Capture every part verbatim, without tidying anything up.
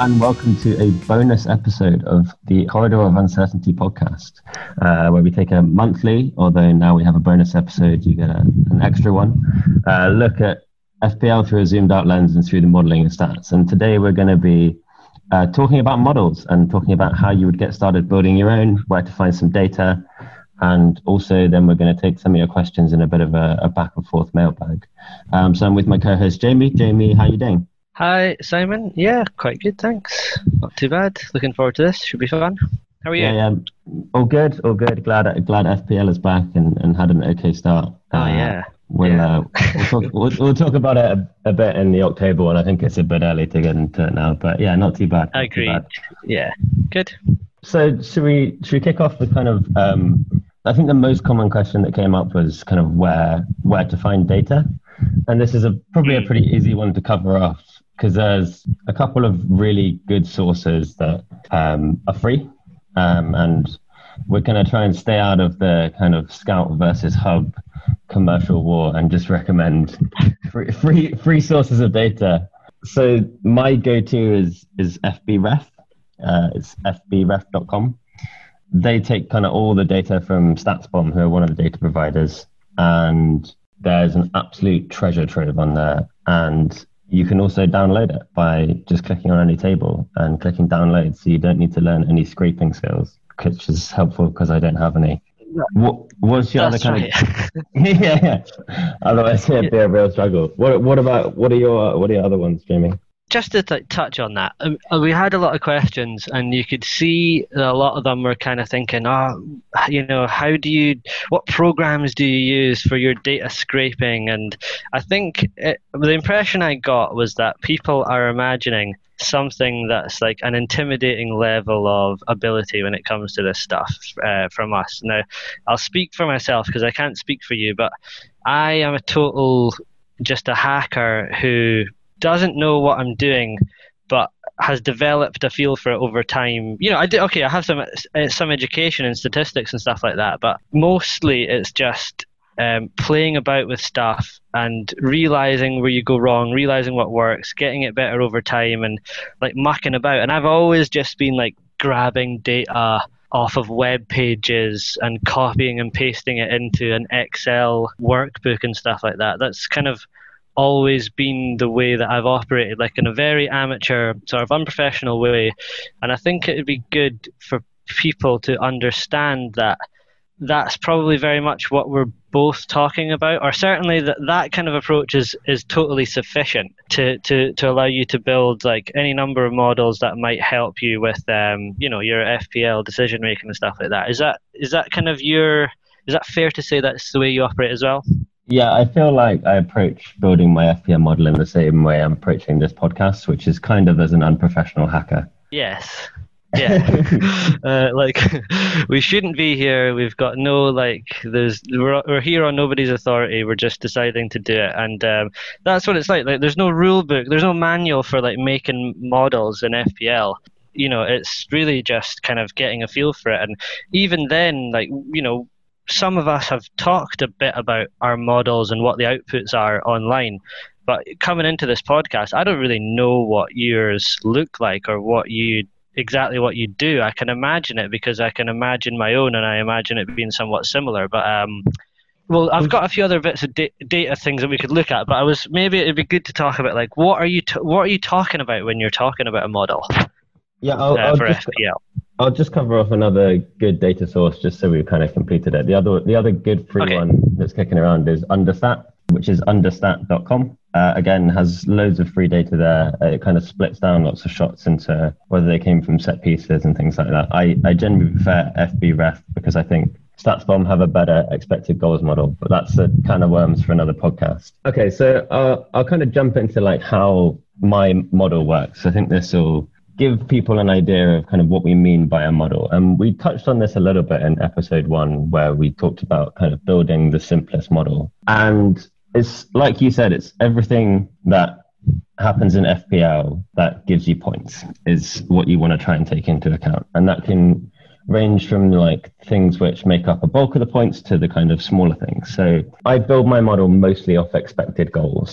and welcome to a bonus episode of the Corridor of Uncertainty podcast, uh, where we take a monthly, although now we have a bonus episode, you get a, an extra one, uh, look at F P L through a zoomed out lens and through the modeling and stats. And today we're going to be uh, talking about models and talking about how you would get started building your own, where to find some data, and also then we're going to take some of your questions in a bit of a, a back and forth mailbag. Um, so I'm with my co-host Jamie. Jamie, how are you doing? Hi, Simon. Yeah, quite good, thanks. Not too bad. Looking forward to this. Should be fun. How are you? Yeah, yeah. All good, all good. Glad glad F P L is back and, and had an okay start. Oh, uh, yeah. We'll, yeah. Uh, we'll, talk, we'll, we'll talk about it a, a bit in the October one. I think it's a bit early to get into it now, but yeah, not too bad. I agree. Yeah, good. So should we should we kick off with kind of, um, I think the most common question that came up was kind of where where to find data. And this is a probably a pretty easy one to cover off, because there's a couple of really good sources that um, are free, um, and we're going to try and stay out of the kind of Scout versus Hub commercial war and just recommend free free, free sources of data. So my go-to is is F B ref. Uh, it's f b ref dot com. They take kind of all the data from StatsBomb, who are one of the data providers, and there's an absolute treasure trove on there. And you can also download it by just clicking on any table and clicking download, so you don't need to learn any scraping skills, which is helpful because I don't have any. What, what's your That's other kind right. of yeah, yeah. Otherwise it'd be a real struggle. What what about what are your what are your other ones, Jamie? Just to t- touch on that, um, we had a lot of questions, and you could see that a lot of them were kind of thinking, oh, you know, how do you, what programs do you use for your data scraping? And I think it, the impression I got was that people are imagining something that's like an intimidating level of ability when it comes to this stuff uh, from us. Now, I'll speak for myself because I can't speak for you, but I am a total, just a hacker who doesn't know what I'm doing, but has developed a feel for it over time. You know, I do, okay, I have some uh, some education in statistics and stuff like that, but mostly it's just um, playing about with stuff and realizing where you go wrong, realizing what works, getting it better over time, and like mucking about. And I've always just been like grabbing data off of web pages and copying and pasting it into an Excel workbook and stuff like that. That's kind of always been the way that I've operated, like in a very amateur, sort of unprofessional way. And I think it would be good for people to understand that that's probably very much what we're both talking about, or certainly that that kind of approach is, is totally sufficient to, to, to allow you to build like any number of models that might help you with, um, you know, your F P L decision making and stuff like that. Is that is that kind of your, is that fair to say that's the way you operate as well? Yeah, I feel like I approach building my F P L model in the same way I'm approaching this podcast, which is kind of as an unprofessional hacker. Yes. Yeah. uh, like, we shouldn't be here. We've got no, like, there's, we're, we're here on nobody's authority. We're just deciding to do it. And um, that's what it's like. Like, there's no rule book. There's no manual for, like, making models in F P L. You know, it's really just kind of getting a feel for it. And even then, like, you know, some of us have talked a bit about our models and what the outputs are online, but coming into this podcast, I don't really know what yours look like or what you exactly what you do. I can imagine it because I can imagine my own, and I imagine it being somewhat similar. But um, well, I've got a few other bits of da- data things that we could look at. But I was maybe it'd be good to talk about like what are you t- what are you talking about when you're talking about a model? Yeah, I'll, uh, I'll for just, F P L. I'll just cover off another good data source just so we've kind of completed it. The other the other good free Okay. one that's kicking around is Understat, which is understat dot com. Uh, again, has loads of free data there. Uh, it kind of splits down lots of shots into whether they came from set pieces and things like that. I, I generally prefer F B ref because I think StatsBomb have a better expected goals model, but that's a kind of worms for another podcast. Okay, so uh, I'll kind of jump into like how my model works. I think this will give people an idea of kind of what we mean by a model. And we touched on this a little bit in episode one, where we talked about kind of building the simplest model. And it's like you said, it's everything that happens in F P L that gives you points is what you want to try and take into account. And that can range from like things which make up a bulk of the points to the kind of smaller things. So I build my model mostly off expected goals.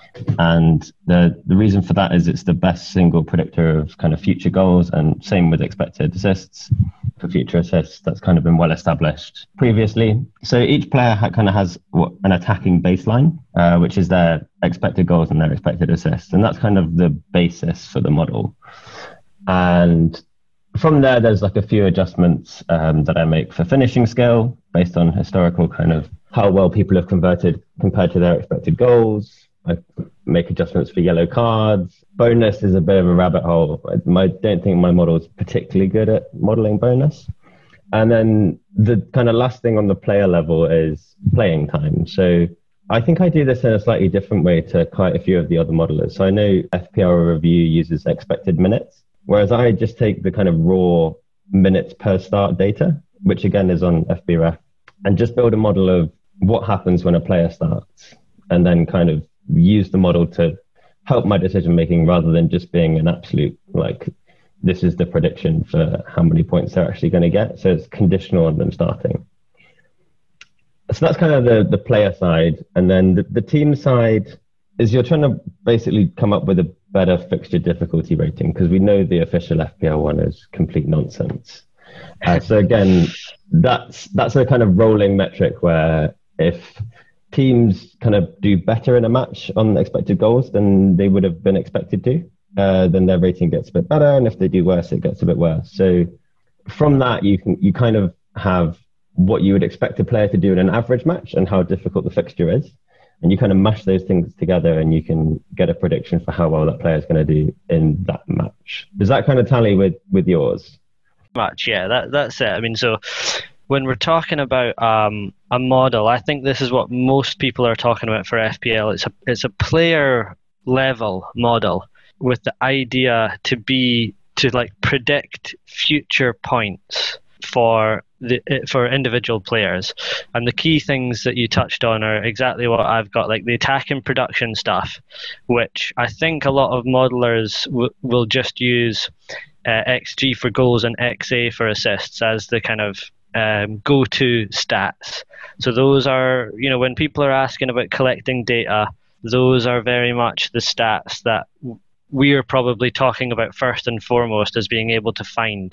And the, the reason for that is it's the best single predictor of kind of future goals, and same with expected assists for future assists. That's kind of been well established previously. So each player ha- kind of has what, an attacking baseline, uh, which is their expected goals and their expected assists. And that's kind of the basis for the model. And from there, there's like a few adjustments um, that I make for finishing skill based on historical kind of how well people have converted compared to their expected goals. I make adjustments for yellow cards. Bonus is a bit of a rabbit hole. I don't think my model is particularly good at modeling bonus. And then the kind of last thing on the player level is playing time. So I think I do this in a slightly different way to quite a few of the other modelers. So I know F P L Review uses expected minutes, whereas I just take the kind of raw minutes per start data, which again is on F B ref, and just build a model of what happens when a player starts, and then kind of use the model to help my decision making rather than just being an absolute, like, this is the prediction for how many points they're actually going to get. So it's conditional on them starting. So that's kind of the, the player side. And then the, the team side is you're trying to basically come up with a better fixture difficulty rating, because we know the official F P L one is complete nonsense. Uh, so again, that's that's a kind of rolling metric where if teams kind of do better in a match on expected goals than they would have been expected to, uh, then their rating gets a bit better. And if they do worse, it gets a bit worse. So from that, you can you kind of have what you would expect a player to do in an average match and how difficult the fixture is. And you kind of mash those things together and you can get a prediction for how well that player is going to do in that match. Does that kind of tally with, with yours? Much, yeah, that, that's it. I mean, so when we're talking about um, a model, I think this is what most people are talking about for F P L. It's a it's a player level model with the idea to be to like predict future points for the for individual players. And the key things that you touched on are exactly what I've got, like the attack and production stuff, which I think a lot of modelers w- will just use uh, X G for goals and X A for assists as the kind of um, go-to stats. So those are, you know, when people are asking about collecting data, those are very much the stats that we are probably talking about first and foremost as being able to find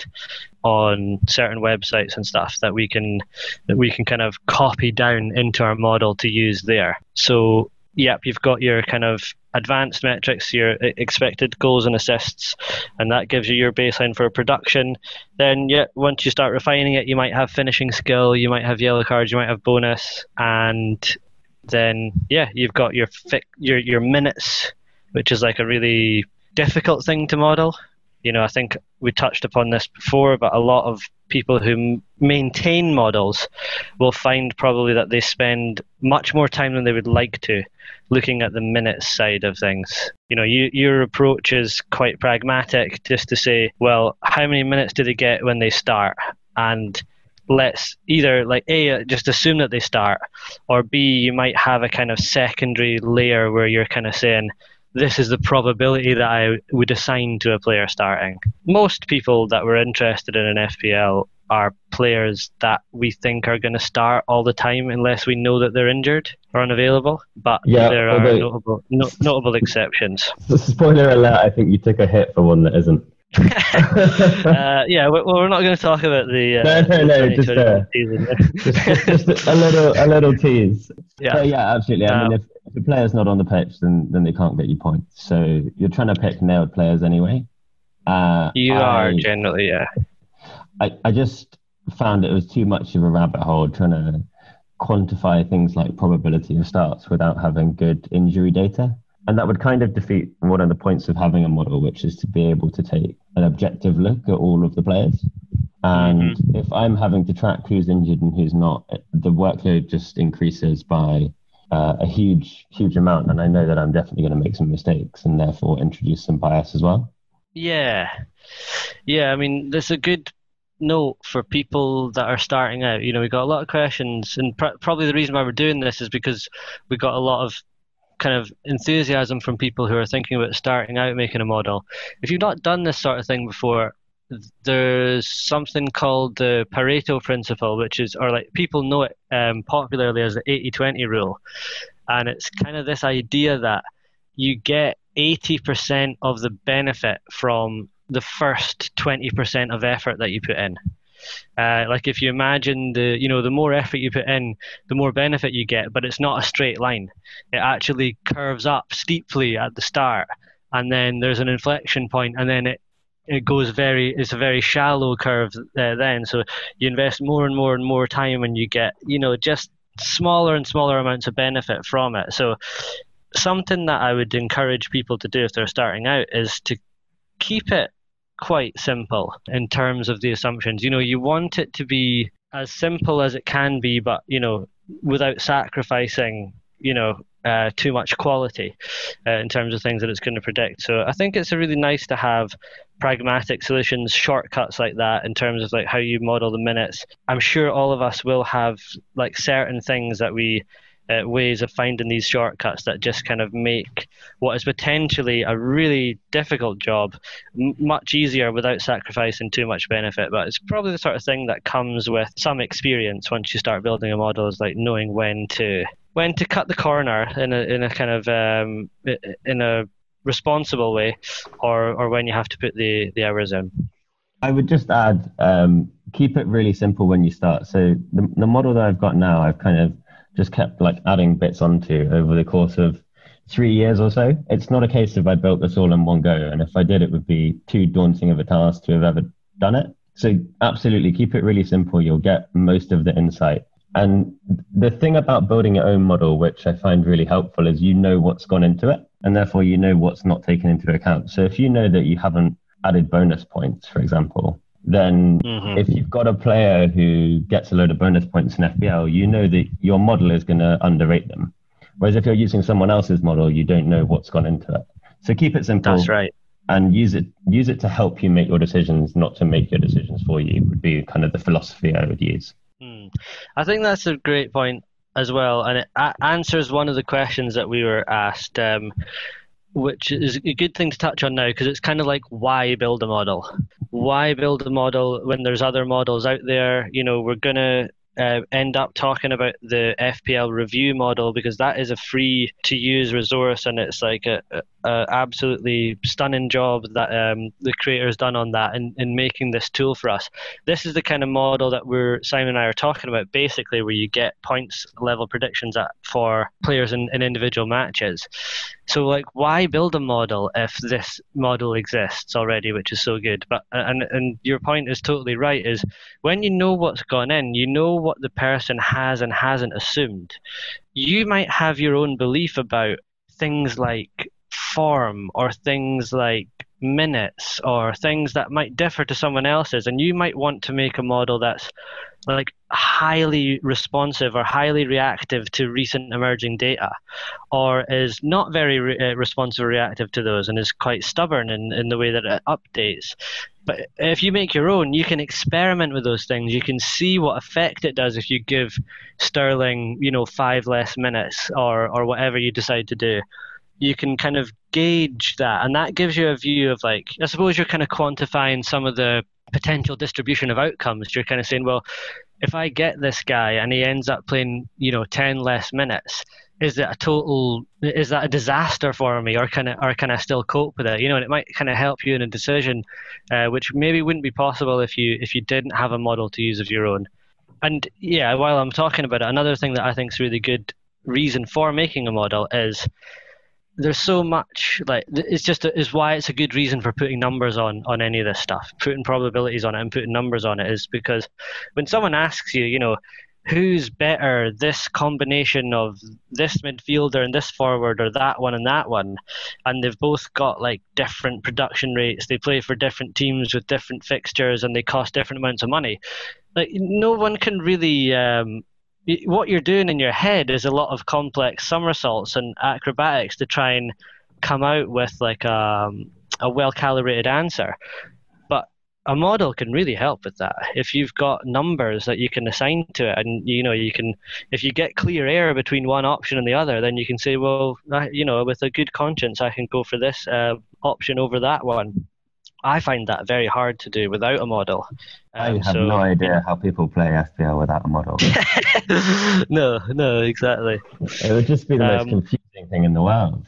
on certain websites and stuff that we can that we can kind of copy down into our model to use there. So yep, you've got your kind of advanced metrics, your expected goals and assists, and that gives you your baseline for production. Then yeah, once you start refining it, you might have finishing skill, you might have yellow cards, you might have bonus, and then yeah, you've got your fi- your your minutes, which is like a really difficult thing to model. You know, I think we touched upon this before, but a lot of people who m- maintain models will find probably that they spend much more time than they would like to looking at the minutes side of things. You know, you, your approach is quite pragmatic, just to say, well, how many minutes do they get when they start? And let's either like A, just assume that they start, or B, you might have a kind of secondary layer where you're kind of saying, this is the probability that I would assign to a player starting. Most people that we're interested in in F P L are players that we think are going to start all the time unless we know that they're injured or unavailable. But yeah, there are although, notable no, notable exceptions. Spoiler alert, I think you took a hit for one that isn't. uh, yeah, well, we're not going to talk about the. Uh, no, no, no, just, uh, just, just, just a little, a little tease. Yeah, but yeah, absolutely. I um, mean, if, if the player's not on the pitch, then then they can't get you points. So you're trying to pick nailed players anyway. Uh, you I, are generally, yeah. I, I just found it was too much of a rabbit hole trying to quantify things like probability of starts without having good injury data. And that would kind of defeat one of the points of having a model, which is to be able to take an objective look at all of the players. And mm-hmm. if I'm having to track who's injured and who's not, the workload just increases by uh, a huge, huge amount. And I know that I'm definitely going to make some mistakes and therefore introduce some bias as well. Yeah. Yeah, I mean, there's a good note for people that are starting out. You know, we got a lot of questions, and pr- probably the reason why we're doing this is because we got a lot of kind of enthusiasm from people who are thinking about starting out making a model. If you've not done this sort of thing before, there's something called the Pareto principle, which is, or like people know it um, popularly as the eighty twenty rule. And it's kind of this idea that you get eighty percent of the benefit from the first twenty percent of effort that you put in. Uh, like if you imagine the, you know, the more effort you put in, the more benefit you get, but it's not a straight line. It actually curves up steeply at the start, and then there's an inflection point, and then it it goes very, it's a very shallow curve uh, then. So you invest more and more and more time, and you get, you know, just smaller and smaller amounts of benefit from it. So something that I would encourage people to do if they're starting out is to keep it quite simple in terms of the assumptions. You know, you want it to be as simple as it can be, but, you know, without sacrificing, you know, uh, too much quality uh, in terms of things that it's going to predict. So I think it's really nice to have pragmatic solutions, shortcuts like that in terms of like how you model the minutes. I'm sure all of us will have like certain things that we Uh, ways of finding these shortcuts that just kind of make what is potentially a really difficult job m- much easier without sacrificing too much benefit. But it's probably the sort of thing that comes with some experience once you start building a model, is like knowing when to when to cut the corner in a in a kind of um, in a responsible way, or or when you have to put the the hours in. I would just add, um, keep it really simple when you start. So the the model that I've got now, I've kind of just kept like adding bits onto over the course of three years or so. It's not a case of I built this all in one go, and if I did, it would be too daunting of a task to have ever done it. So absolutely keep it really simple. You'll get most of the insight. And the thing about building your own model, which I find really helpful, is you know what's gone into it, and therefore you know what's not taken into account. So if you know that you haven't added bonus points, for example, then mm-hmm. if you've got a player who gets a load of bonus points in F P L, you know that your model is going to underrate them. Whereas if you're using someone else's model, you don't know what's gone into it. So keep it simple. That's right. And use it use it to help you make your decisions, not to make your decisions for you, would be kind of the philosophy I would use. Hmm. I think that's a great point as well. And it a- answers one of the questions that we were asked, um, which is a good thing to touch on now, because it's kind of like, why build a model? Why build a model when there's other models out there? You know, we're going to uh, end up talking about the F P L review model, because that is a free to use resource, and it's like a, a, a absolutely stunning job that um, the creator's done on that in, in making this tool for us. This is the kind of model that we're Simon and I are talking about, basically, where you get points level predictions at, for players in, in individual matches. So, like, why build a model if this model exists already, which is so good? But and and your point is totally right. Is when you know what's gone in, you know what the person has and hasn't assumed. You might have your own belief about things like form, or things like minutes, or things that might differ to someone else's, and you might want to make a model that's like highly responsive or highly reactive to recent emerging data, or is not very re- uh, responsive or reactive to those, and is quite stubborn in, in the way that it updates. But if you make your own, you can experiment with those things. You can see what effect it does if you give Sterling, you know, five less minutes, or or whatever you decide to do. You can kind of gauge that, and that gives you a view of, like, I suppose you're kind of quantifying some of the potential distribution of outcomes. You're kind of saying, well, if I get this guy and he ends up playing, you know, ten less minutes, is it a total, is that a disaster for me, or can I, or can I still cope with it? You know, and it might kind of help you in a decision, uh, which maybe wouldn't be possible if you if you didn't have a model to use of your own. And yeah, while I'm talking about it, another thing that I think is really good reason for making a model is there's so much, like, it's just a, is why it's a good reason for putting numbers on on any of this stuff, putting probabilities on it and putting numbers on it, is because when someone asks you, you know, who's better, this combination of this midfielder and this forward, or that one and that one, and they've both got like different production rates, they play for different teams with different fixtures, and they cost different amounts of money, like, no one can really um what you're doing in your head is a lot of complex somersaults and acrobatics to try and come out with like a, a well-calibrated answer. But a model can really help with that. If you've got numbers that you can assign to it, and you know, you can, if you get clear air between one option and the other, then you can say, well, I, you know, with a good conscience, I can go for this uh, option over that one. I find that very hard to do without a model. Um, I have so, no idea yeah. how people play F P L without a model. no, no, exactly. It would just be the most um, confusing thing in the world.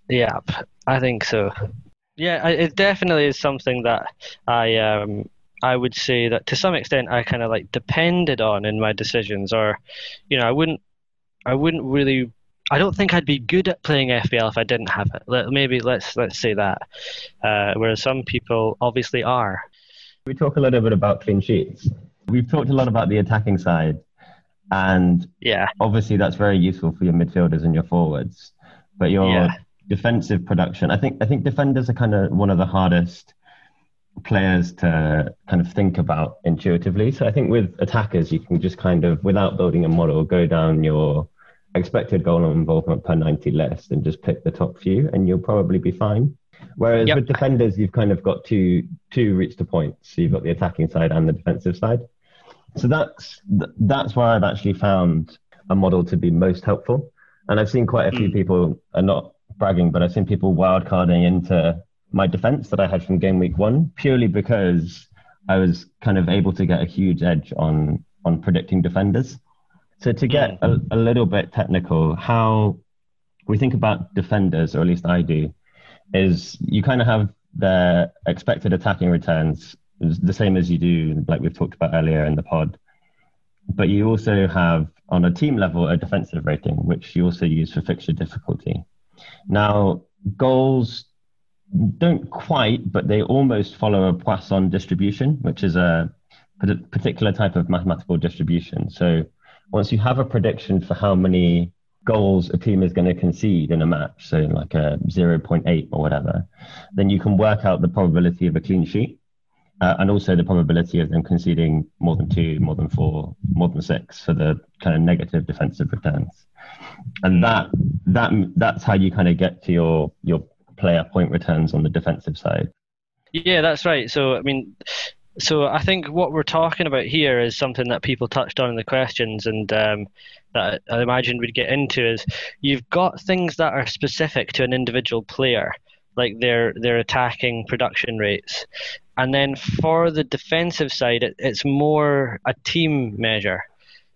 Yeah, I think so. Yeah, I, it definitely is something that I um I would say that to some extent I kind of like depended on in my decisions, or you know, I wouldn't I wouldn't really. I don't think I'd be good at playing F P L if I didn't have it. Let, maybe let's let's say that. Uh, whereas some people obviously are. We talk a little bit about clean sheets. We've talked a lot about the attacking side, and Yeah, obviously that's very useful for your midfielders and your forwards. But your yeah, defensive production, I think I think defenders are kind of one of the hardest players to kind of think about intuitively. So I think with attackers, you can just kind of, without building a model, go down your expected goal involvement per ninety list and just pick the top few, and you'll probably be fine. Whereas yep. with defenders, you've kind of got two two routes to points. So you've got the attacking side and the defensive side. So that's that's where I've actually found a model to be most helpful. And I've seen quite a few Mm, people, and not bragging, but I've seen people wildcarding into my defense that I had from game week one purely because I was kind of able to get a huge edge on on predicting defenders. So to get mm, a, a little bit technical, how we think about defenders, or at least I do, is you kind of have their expected attacking returns the same as you do, like we've talked about earlier in the pod. But you also have, on a team level, a defensive rating, which you also use for fixture difficulty. Now, goals don't quite, but they almost follow a Poisson distribution, which is a particular type of mathematical distribution. So once you have a prediction for how many goals a team is going to concede in a match, so like a zero point eight or whatever, then you can work out the probability of a clean sheet. Uh, and also the probability of them conceding more than two, more than four, more than six for the kind of negative defensive returns. And mm. that that that's how you kind of get to your your player point returns on the defensive side. Yeah, that's right. So I mean, so I think what we're talking about here is something that people touched on in the questions, and um, that I imagined we'd get into is you've got things that are specific to an individual player, like their their attacking production rates, and then for the defensive side, it, it's more a team measure.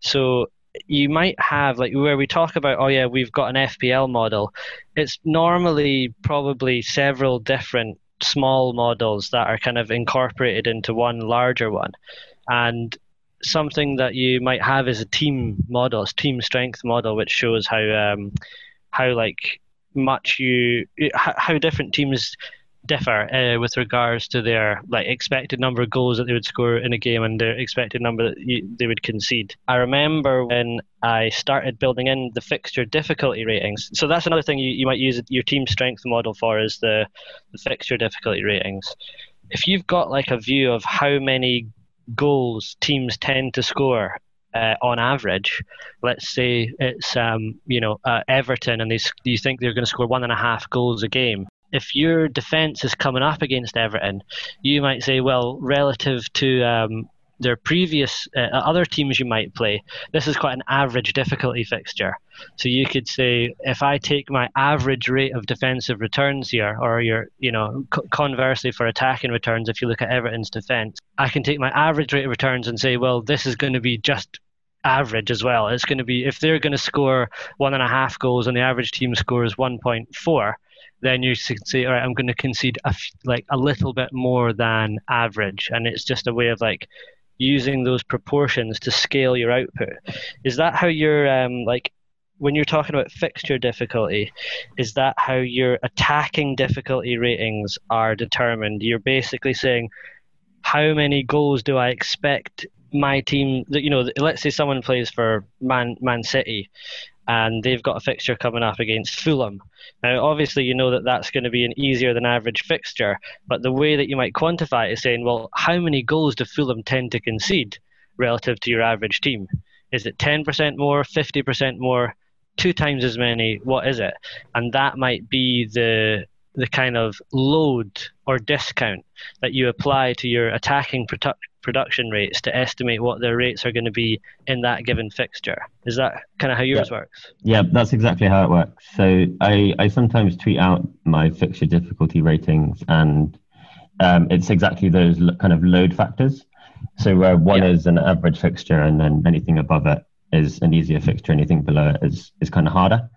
So you might have like where we talk about, oh yeah, we've got an F P L model. It's normally probably several different small models that are kind of incorporated into one larger one. And something that you might have is a team model, a team strength model, which shows how um, how like much you how different teams differ uh, with regards to their like expected number of goals that they would score in a game and their expected number that you, they would concede. I remember when I started building in the fixture difficulty ratings. So that's another thing you, you might use your team strength model for is the, the fixture difficulty ratings. If you've got like a view of how many goals teams tend to score uh, on average, let's say it's um, you know uh, Everton and they you think they're going to score one and a half goals a game. If your defence is coming up against Everton, you might say, well, relative to um, their previous uh, other teams you might play, this is quite an average difficulty fixture. So you could say, if I take my average rate of defensive returns here, or your, you know, co- conversely for attacking returns, if you look at Everton's defence, I can take my average rate of returns and say, well, this is going to be just average as well. It's going to be, if they're going to score one and a half goals and the average team scores one point four, then you can say, all right, I'm going to concede a, like a little bit more than average. And it's just a way of like using those proportions to scale your output. Is that how you're um, like, when you're talking about fixture difficulty, is that how your attacking difficulty ratings are determined? You're basically saying, how many goals do I expect my team, that you know, let's say someone plays for Man Man City and they've got a fixture coming up against Fulham. Now, obviously, you know that that's going to be an easier than average fixture, but the way that you might quantify it is saying, well, how many goals do Fulham tend to concede relative to your average team? Is it ten percent more, fifty percent more, two times as many? What is it? And that might be the the kind of load or discount that you apply to your attacking produ- production rates to estimate what their rates are going to be in that given fixture. Is that kind of how Yeah, yours works? yeah, that's exactly how it works. So I, I sometimes tweet out my fixture difficulty ratings, and um, it's exactly those lo- kind of load factors. So where one Yeah. is an average fixture, and then anything above it is an easier fixture, anything below it is is kind of harder.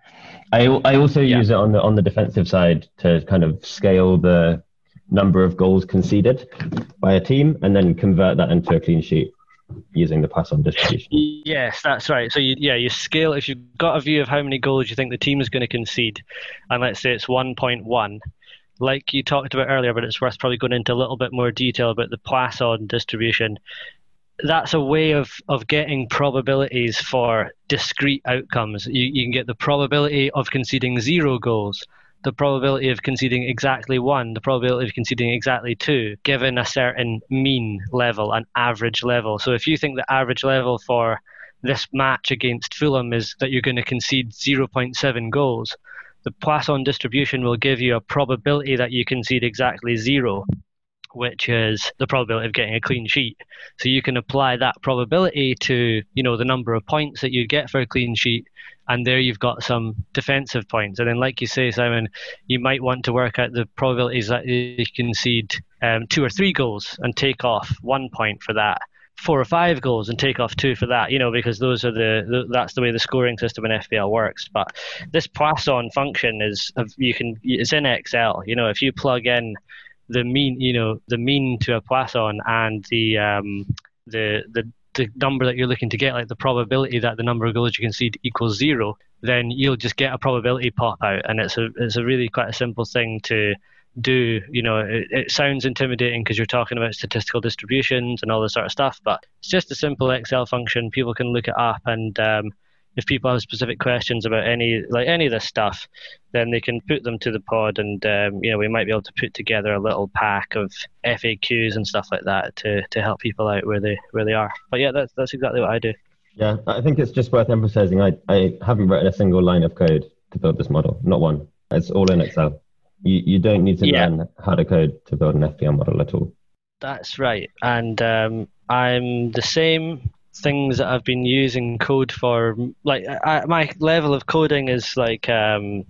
I I also Yeah. use it on the on the defensive side to kind of scale the number of goals conceded by a team and then convert that into a clean sheet using the pass on distribution. Yes, that's right. So you, yeah, you scale if you've got a view of how many goals you think the team is going to concede, and let's say it's one point one, like you talked about earlier, but it's worth probably going into a little bit more detail about the Poisson distribution. That's a way of, of getting probabilities for discrete outcomes. You, you can get the probability of conceding zero goals, the probability of conceding exactly one, the probability of conceding exactly two, given a certain mean level, an average level. So if you think the average level for this match against Fulham is that you're going to concede zero point seven goals, the Poisson distribution will give you a probability that you concede exactly zero, which is the probability of getting a clean sheet. So you can apply that probability to, you know, the number of points that you get for a clean sheet, and there you've got some defensive points. And then, like you say, Simon, you might want to work out the probabilities that you concede um, two or three goals and take off one point for that, four or five goals and take off two for that, you know, because those are the, the that's the way the scoring system in F P L works. But this Poisson function is, you can, it's in Excel. You know, if you plug in the mean, you know, the mean to a Poisson and the um, the the the number that you're looking to get, like the probability that the number of goals you concede equals zero, then you'll just get a probability pop out, and it's a it's a really quite a simple thing to do. You know, it, it sounds intimidating because you're talking about statistical distributions and all this sort of stuff, but it's just a simple Excel function. People can look it up, and um, if people have specific questions about any like any of this stuff, then they can put them to the pod, and um, you know, we might be able to put together a little pack of F A Qs and stuff like that to, to help people out where they where they are. But yeah, that's that's exactly what I do. Yeah, I think it's just worth emphasizing. I, I haven't written a single line of code to build this model, not one. It's all in Excel. You you don't need to yeah. learn how to code to build an F P L model at all. That's right, and um, I'm the same. Things that I've been using code for, like I, my level of coding is like um,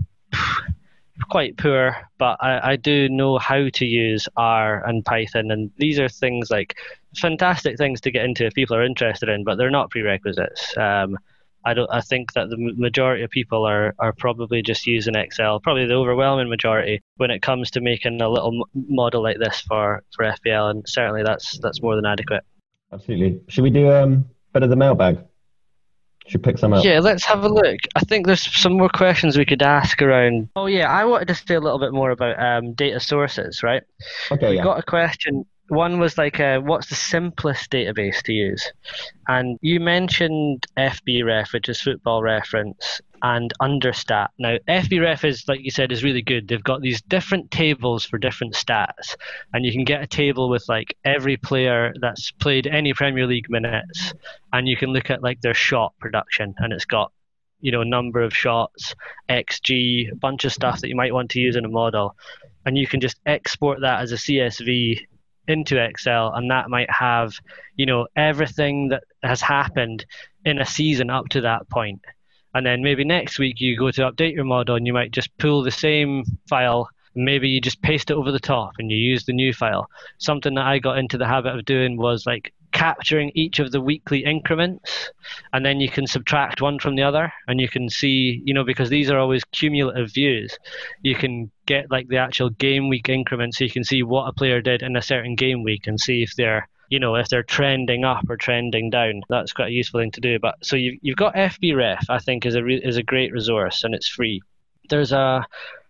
quite poor, but I, I do know how to use R and Python, and these are things like fantastic things to get into if people are interested in, but they're not prerequisites. Um, I don't. I think that the majority of people are, are probably just using Excel, probably the overwhelming majority, when it comes to making a little model like this for, for F P L, and certainly that's that's more than adequate. Absolutely. Should we do um bit of the mailbag? Should pick some up. Yeah, let's have a look. I think there's some more questions we could ask around. Oh yeah, I wanted to say a little bit more about um, data sources, right? Okay. We yeah. got a question. One was like, uh, what's the simplest database to use? And you mentioned F B ref, which is Football Reference, and Understat. Now, F B ref is, like you said, is really good. They've got these different tables for different stats, and you can get a table with like every player that's played any Premier League minutes, and you can look at like their shot production, and it's got, you know, number of shots, X G, a bunch of stuff that you might want to use in a model, and you can just export that as a C S V into Excel, and that might have, you know, everything that has happened in a season up to that point. And then maybe next week you go to update your model and you might just pull the same file, maybe you just paste it over the top and you use the new file. Something that I got into the habit of doing was like capturing each of the weekly increments, and then you can subtract one from the other, and you can see, you know, because these are always cumulative views, you can get like the actual game week increments, so you can see what a player did in a certain game week and see if they're, you know, if they're trending up or trending down. That's quite a useful thing to do. But so you've, you've got F B ref, I think, is a re- is a great resource, and it's free. There's a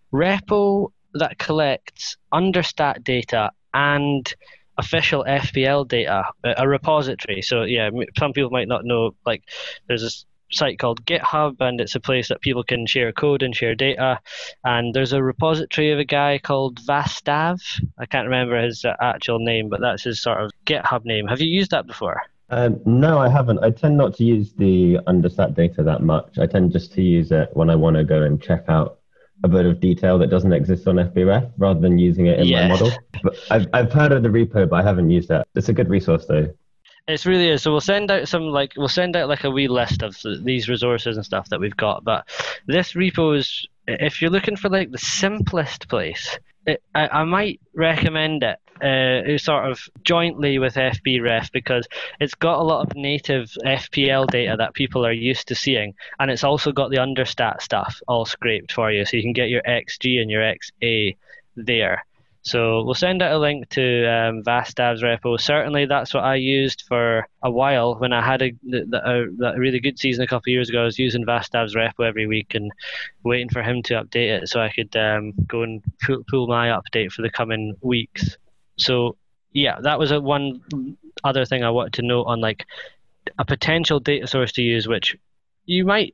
repo that collects understat data and official F P L data, a repository. So yeah, some people might not know, like there's a site called GitHub, and it's a place that people can share code and share data. And there's a repository of a guy called Vastav. I can't remember his actual name, but that's his sort of GitHub name. Have you used that before? Um, no, I haven't. I tend not to use the understat data that much. I tend just to use it when I want to go and check out a bit of detail that doesn't exist on F B ref rather than using it in yes. my model. But I've I've heard of the repo, but I haven't used it. It's a good resource though. It really is. So we'll send out some like we'll send out like a wee list of these resources and stuff that we've got. But this repo is, if you're looking for like the simplest place it, I, I might recommend it uh, sort of jointly with FBref because it's got a lot of native F P L data that people are used to seeing, and it's also got the understat stuff all scraped for you, so you can get your X G and your X A there. So we'll send out a link to um, Vastav's repo. Certainly, that's what I used for a while when I had a, a, a really good season a couple of years ago. I was using Vastav's repo every week and waiting for him to update it so I could um, go and pull, pull my update for the coming weeks. So yeah, that was a one other thing I wanted to note on like a potential data source to use, which you might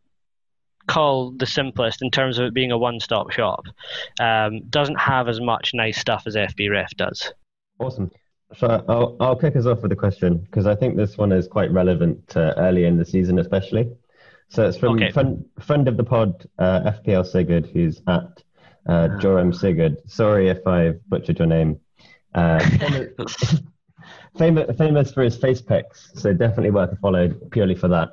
call the simplest in terms of it being a one-stop shop. Um, doesn't have as much nice stuff as FBref does. Awesome. So I'll, I'll kick us off with a question because I think this one is quite relevant to early in the season especially. So it's from Okay. friend, friend of the pod, uh, F P L Sigurd, who's at uh, Joram Sigurd. Sorry if I butchered your name. Uh, famous, famous, famous for his face pics, so definitely worth a follow purely for that.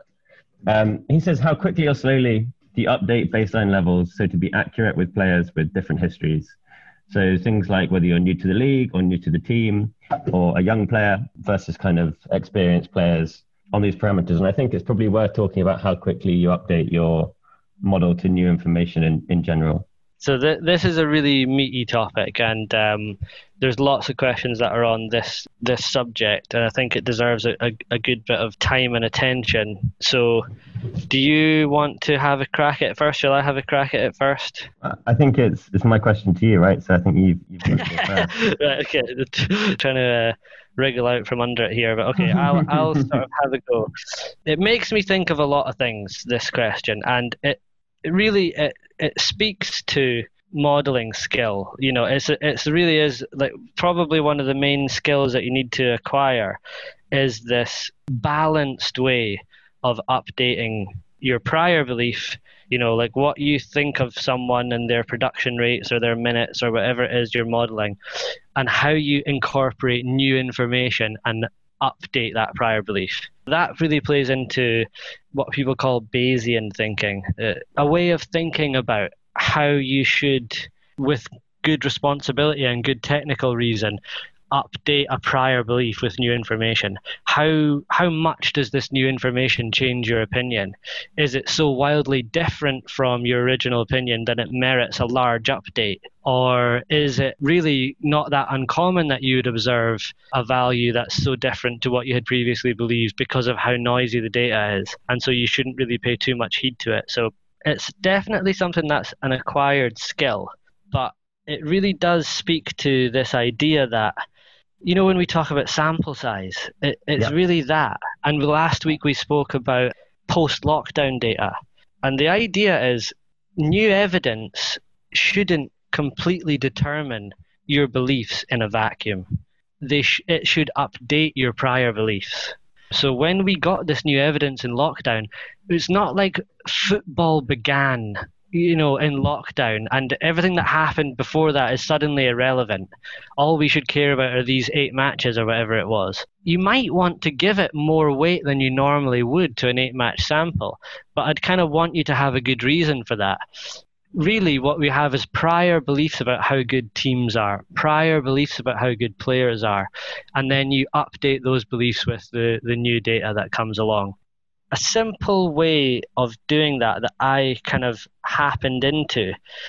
Um, he says, how quickly or slowly do you update baseline levels so to be accurate with players with different histories? So things like whether you're new to the league or new to the team or a young player versus kind of experienced players on these parameters. And I think it's probably worth talking about how quickly you update your model to new information in, in general. So th- this is a really meaty topic, and um, there's lots of questions that are on this this subject, and I think it deserves a, a, a good bit of time and attention. So do you want to have a crack at it first? Shall I have a crack at it first? I think it's it's my question to you, right? So I think you've, you've got to go first. Right, okay, trying to uh, wriggle out from under it here, but okay, I'll, I'll sort of have a go. It makes me think of a lot of things, this question, and it, it really... It, it speaks to modeling skill. You know, it's it's really is like probably one of the main skills that you need to acquire is this balanced way of updating your prior belief, you know, like what you think of someone and their production rates or their minutes or whatever it is you're modeling, and how you incorporate new information and update that prior belief. That really plays into what people call Bayesian thinking, uh, a way of thinking about how you should, with good responsibility and good technical reason, update a prior belief with new information. How how much does this new information change your opinion? Is it so wildly different from your original opinion that it merits a large update? Or is it really not that uncommon that you would observe a value that's so different to what you had previously believed because of how noisy the data is? And so you shouldn't really pay too much heed to it. So it's definitely something that's an acquired skill, but it really does speak to this idea that, you know, when we talk about sample size, it, it's Yeah. really that. And last week we spoke about post-lockdown data. And the idea is new evidence shouldn't completely determine your beliefs in a vacuum. They sh- it should update your prior beliefs. So when we got this new evidence in lockdown, it's not like football began, you know, in lockdown and everything that happened before that is suddenly irrelevant. All we should care about are these eight matches or whatever it was. You might want to give it more weight than you normally would to an eight match sample, but I'd kind of want you to have a good reason for that. Really, what we have is prior beliefs about how good teams are, prior beliefs about how good players are, and then you update those beliefs with the, the new data that comes along. A simple way of doing that that I kind of happened into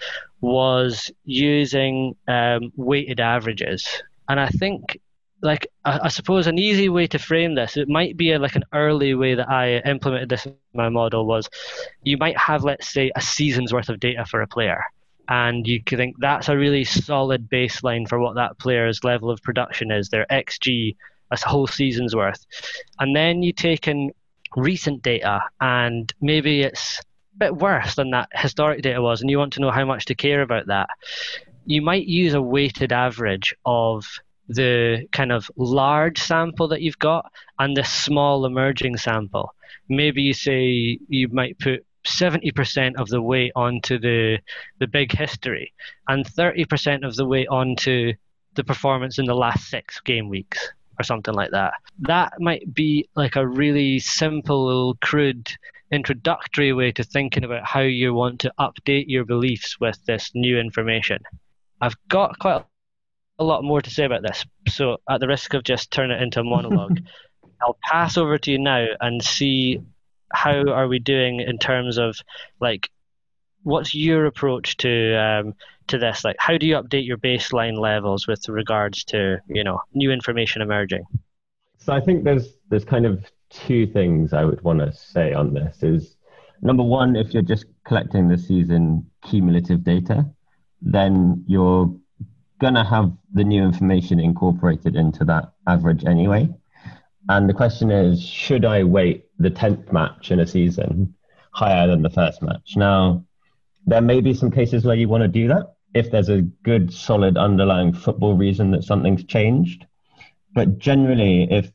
was using um, weighted averages. And I think, like, I, I suppose an easy way to frame this, it might be a, like an early way that I implemented this in my model was you might have, let's say, a season's worth of data for a player. And you can think that's a really solid baseline for what that player's level of production is, their X G, a whole season's worth. And then you take in recent data and maybe it's a bit worse than that historic data was and you want to know how much to care about that. You might use a weighted average of the kind of large sample that you've got and the small emerging sample. Maybe you say you might put seventy percent of the weight onto the the big history and thirty percent of the weight onto the performance in the last six game weeks or something like that. That might be like a really simple, crude, introductory way to thinking about how you want to update your beliefs with this new information. I've got quite a lot more to say about this, so at the risk of just turning it into a monologue, I'll pass over to you now and see how are we doing in terms of, like, what's your approach to um, to this? Like, how do you update your baseline levels with regards to, you know, new information emerging? So I think there's there's kind of two things I would want to say on this. Is number one, if you're just collecting the season cumulative data, then you're gonna have the new information incorporated into that average anyway. And the question is, should I weight the tenth match in a season higher than the first match? Now, there may be some cases where you want to do that if there's a good, solid underlying football reason that something's changed. But generally, if,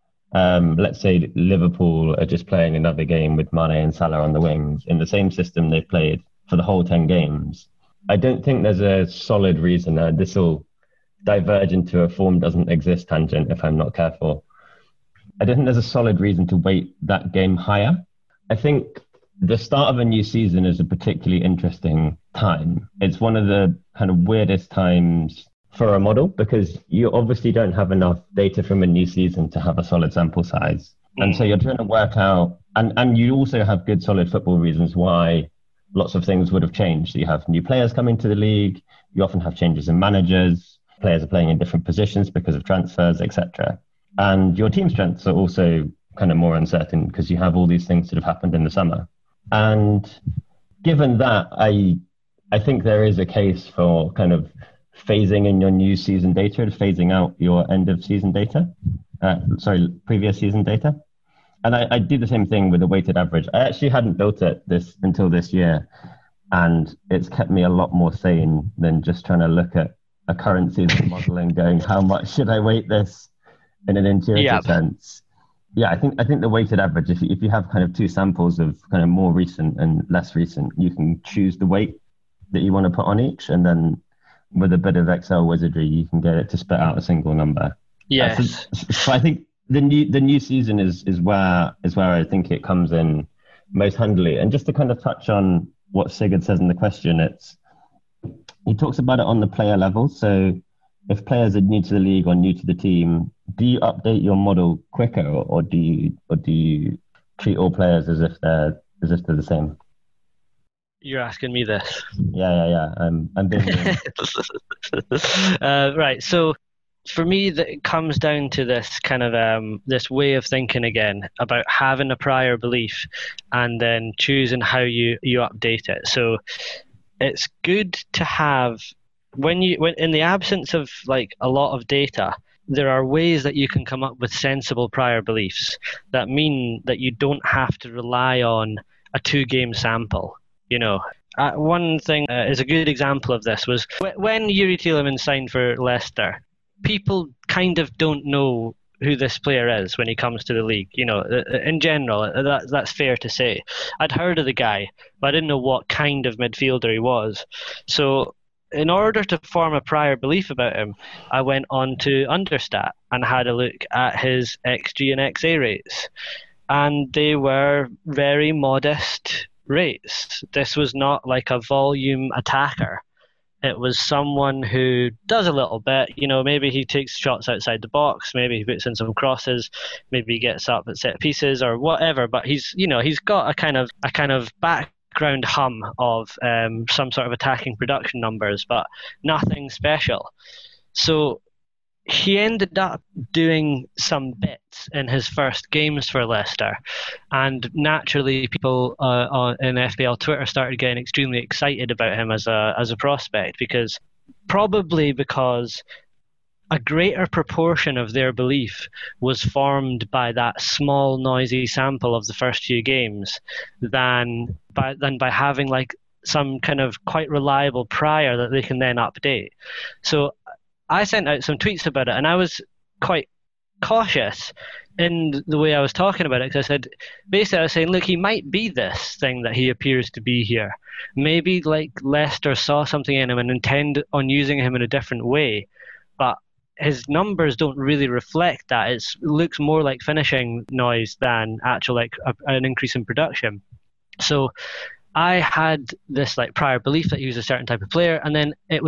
um, let's say, Liverpool are just playing another game with Mane and Salah on the wings in the same system they've played for the whole ten games, I don't think there's a solid reason. Uh, this will diverge into a form doesn't exist tangent if I'm not careful. I don't think there's a solid reason to weight that game higher. I think the start of a new season is a particularly interesting time. It's one of the kind of weirdest times for a model because you obviously don't have enough data from a new season to have a solid sample size. And so you're trying to work out, and, and you also have good solid football reasons why lots of things would have changed. So you have new players coming to the league. You often have changes in managers. Players are playing in different positions because of transfers, et cetera. And your team strengths are also kind of more uncertain because you have all these things that have happened in the summer. And given that, I I think there is a case for kind of phasing in your new season data and phasing out your end of season data. Uh, sorry, previous season data. And I, I do the same thing with the weighted average. I actually hadn't built it this until this year, and it's kept me a lot more sane than just trying to look at a current season model and going, how much should I weight this in an intuitive Yep. sense? Yeah, I think I think the weighted average, if you, if you have kind of two samples of kind of more recent and less recent, you can choose the weight that you want to put on each, and then with a bit of Excel wizardry, you can get it to spit out a single number. Yes. Uh, so, so I think the new the new season is is where is where I think it comes in most handily. And just to kind of touch on what Sigurd says in the question, it's he talks about it on the player level. So if players are new to the league or new to the team, do you update your model quicker, or, or do you or do you treat all players as if they're as if they're the same? You're asking me this. Yeah, yeah, yeah. I'm I'm being uh, right. So for me, that it comes down to this kind of um, this way of thinking again about having a prior belief and then choosing how you, you update it. So it's good to have when you when in the absence of like a lot of data, there are ways that you can come up with sensible prior beliefs that mean that you don't have to rely on a two-game sample. You know, uh, one thing uh, is a good example of this was w- when Yuri Tielemans signed for Leicester. People kind of don't know who this player is when he comes to the league. You know, in general, that, that's fair to say. I'd heard of the guy, but I didn't know what kind of midfielder he was. So in order to form a prior belief about him, I went on to Understat and had a look at his X G and X A rates. And they were very modest rates. This was not like a volume attacker. It was someone who does a little bit, you know, maybe he takes shots outside the box, maybe he puts in some crosses, maybe he gets up at set pieces or whatever, but he's, you know, he's got a kind of a kind of background hum of um, some sort of attacking production numbers, but nothing special. So he ended up doing some bits in his first games for Leicester, and naturally people uh, on, in F P L Twitter started getting extremely excited about him as a as a prospect, because probably because a greater proportion of their belief was formed by that small noisy sample of the first few games than by than by having like some kind of quite reliable prior that they can then update. So I sent out some tweets about it, and I was quite cautious in the way I was talking about it, because I said, basically I was saying, look, he might be this thing that he appears to be here. Maybe like Leicester saw something in him and intend on using him in a different way, but his numbers don't really reflect that. It's, it looks more like finishing noise than actual like a, an increase in production. So I had this like prior belief that he was a certain type of player, and then it was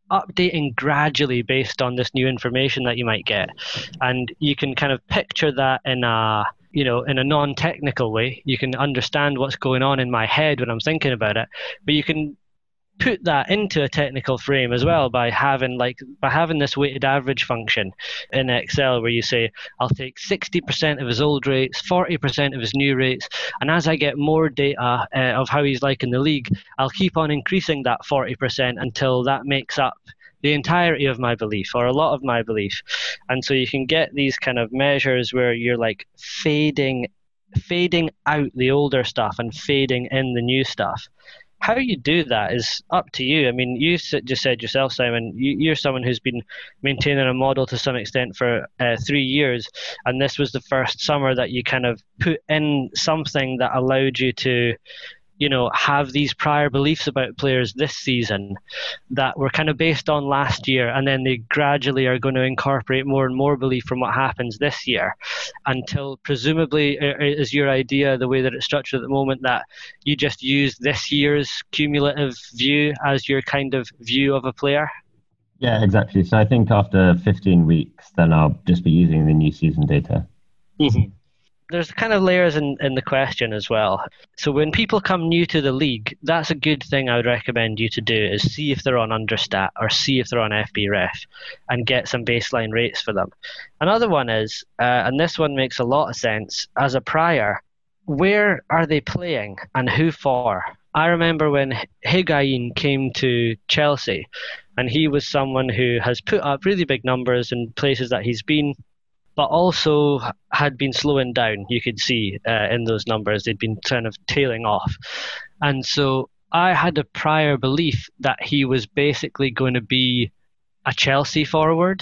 updating gradually based on this new information that you might get. And you can kind of picture that in a, you know, in a non-technical way. You can understand what's going on in my head when I'm thinking about it, but you can put that into a technical frame as well by having like by having this weighted average function in Excel where you say I'll take sixty percent of his old rates, forty percent of his new rates, and as I get more data uh, of how he's like in the league, I'll keep on increasing that forty percent until that makes up the entirety of my belief or a lot of my belief. And so you can get these kind of measures where you're like fading fading out the older stuff and fading in the new stuff. How you do that is up to you. I mean, you just said yourself, Simon, you're someone who's been maintaining a model to some extent for uh, three years, and this was the first summer that you kind of put in something that allowed you to, you know, have these prior beliefs about players this season that were kind of based on last year, and then they gradually are going to incorporate more and more belief from what happens this year until presumably is your idea, the way that it's structured at the moment, that you just use this year's cumulative view as your kind of view of a player? Yeah, exactly. So I think after fifteen weeks, then I'll just be using the new season data. Mm-hmm. There's kind of layers in, in the question as well. So when people come new to the league, that's a good thing I would recommend you to do, is see if they're on Understat or see if they're on F B ref and get some baseline rates for them. Another one is, uh, and this one makes a lot of sense, as a prior, where are they playing and who for? I remember when Higuain came to Chelsea, and he was someone who has put up really big numbers in places that he's been, but also had been slowing down. You could see uh, in those numbers, they'd been kind of tailing off. And so I had a prior belief that he was basically going to be a Chelsea forward.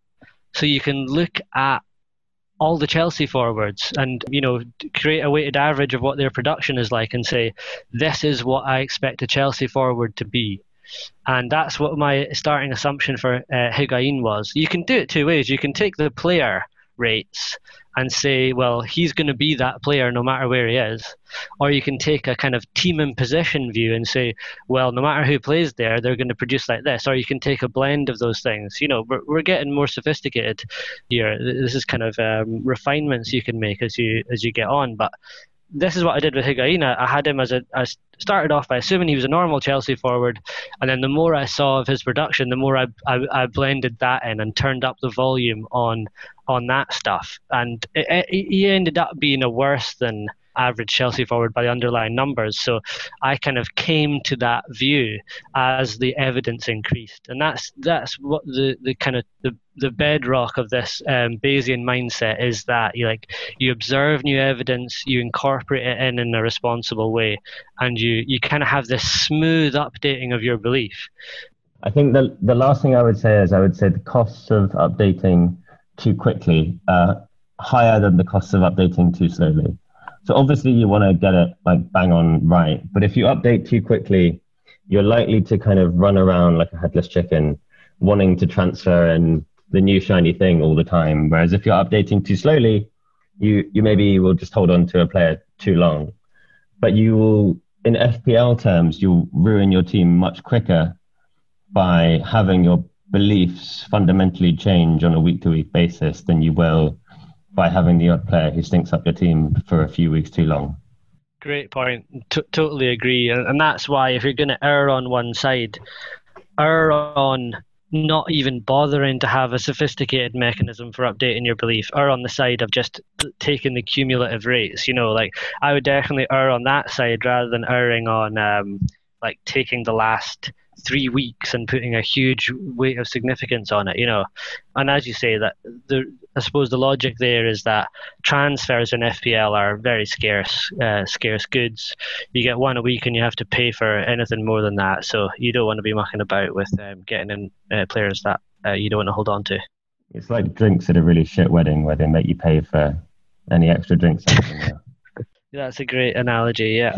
So you can look at all the Chelsea forwards and, you know, create a weighted average of what their production is like and say, this is what I expect a Chelsea forward to be. And that's what my starting assumption for uh, Higuain was. You can do it two ways. You can take the player rates and say, well, he's going to be that player no matter where he is. Or you can take a kind of team and position view and say, well, no matter who plays there, they're going to produce like this. Or you can take a blend of those things. You know, we're, we're getting more sophisticated here. This is kind of um, refinements you can make as you as you get on. But this is what I did with Higuain. I had him as a, I started off by assuming he was a normal Chelsea forward, and then the more I saw of his production, the more I, I, I blended that in and turned up the volume on on that stuff. And it, it, he ended up being a worse than average Chelsea forward by the underlying numbers. So I kind of came to that view as the evidence increased, and that's that's what the, the kind of the, the bedrock of this um, Bayesian mindset is, that you like you observe new evidence, you incorporate it in in a responsible way, and you you kind of have this smooth updating of your belief. I think the the last thing I would say is I would say the costs of updating too quickly are higher than the costs of updating too slowly. So obviously you want to get it like bang on right, but if you update too quickly, you're likely to kind of run around like a headless chicken, wanting to transfer in the new shiny thing all the time. Whereas if you're updating too slowly, you you maybe will just hold on to a player too long. But you will, in F P L terms, you'll ruin your team much quicker by having your beliefs fundamentally change on a week-to-week basis than you will by having the odd player who stinks up your team for a few weeks too long. Great point. T- totally agree. And, and that's why if you're going to err on one side, err on not even bothering to have a sophisticated mechanism for updating your belief, err on the side of just taking the cumulative rates. You know, like I would definitely err on that side rather than erring on um, like taking the last three weeks and putting a huge weight of significance on it, you know. And as you say, that the I suppose the logic there is that transfers in F P L are very scarce, uh, scarce goods. You get one a week and you have to pay for anything more than that. So you don't want to be mucking about with um, getting in uh, players that uh, you don't want to hold on to. It's like drinks at a really shit wedding where they make you pay for any extra drinks. That's a great analogy, yeah.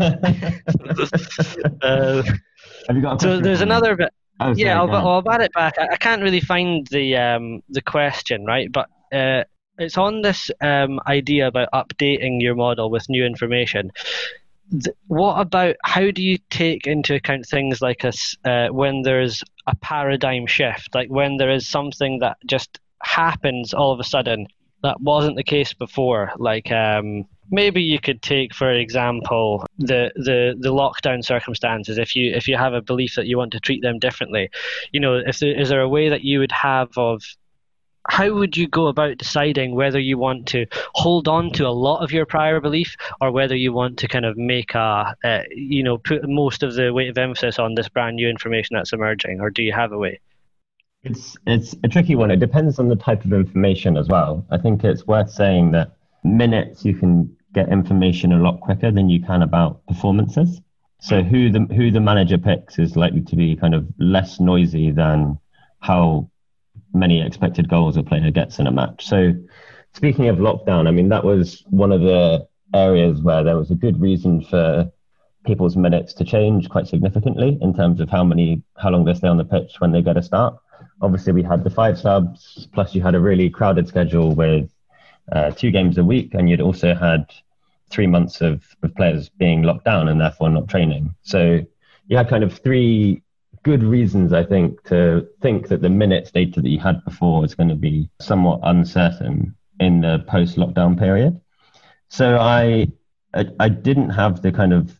uh, Have you got a so there's another bit. Oh, sorry, yeah, I'll, I'll bat it back. I, I can't really find the um, the question, right? But uh, it's on this um, idea about updating your model with new information. th- what about how do you take into account things like a, s- uh, when there's a paradigm shift, like when there is something that just happens all of a sudden that wasn't the case before, like um, maybe you could take, for example, the, the, the lockdown circumstances. If you if you have a belief that you want to treat them differently, you know, if there, is there a way that you would have of how would you go about deciding whether you want to hold on to a lot of your prior belief or whether you want to kind of make a, uh, you know, put most of the weight of emphasis on this brand new information that's emerging, or do you have a way? It's it's a tricky one. It depends on the type of information as well. I think it's worth saying that minutes you can get information a lot quicker than you can about performances. So who the who the manager picks is likely to be kind of less noisy than how many expected goals a player gets in a match. So speaking of lockdown, I mean, that was one of the areas where there was a good reason for people's minutes to change quite significantly in terms of how many, how long they stay on the pitch when they get a start. Obviously, we had the five subs, plus you had a really crowded schedule with uh, two games a week, and you'd also had three months of, of players being locked down and therefore not training. So you had kind of three good reasons, I think, to think that the minutes data that you had before is going to be somewhat uncertain in the post-lockdown period. So I, I, I didn't have the kind of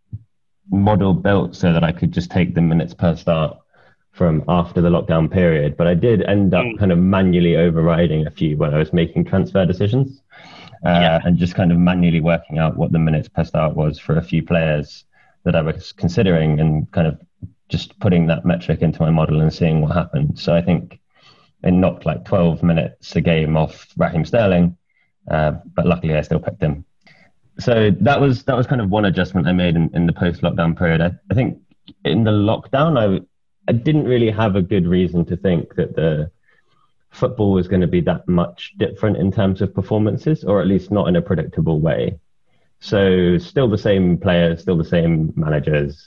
model built so that I could just take the minutes per start from after the lockdown period, but I did end up mm. kind of manually overriding a few when I was making transfer decisions uh, yeah. and just kind of manually working out what the minutes per start was for a few players that I was considering and kind of just putting that metric into my model and seeing what happened. So I think it knocked like twelve minutes a game off Raheem Sterling, uh, but luckily I still picked him. So that was that was kind of one adjustment I made in, in the post-lockdown period. I, I think in the lockdown, I, I didn't really have a good reason to think that the football was going to be that much different in terms of performances, or at least not in a predictable way. So still the same players, still the same managers.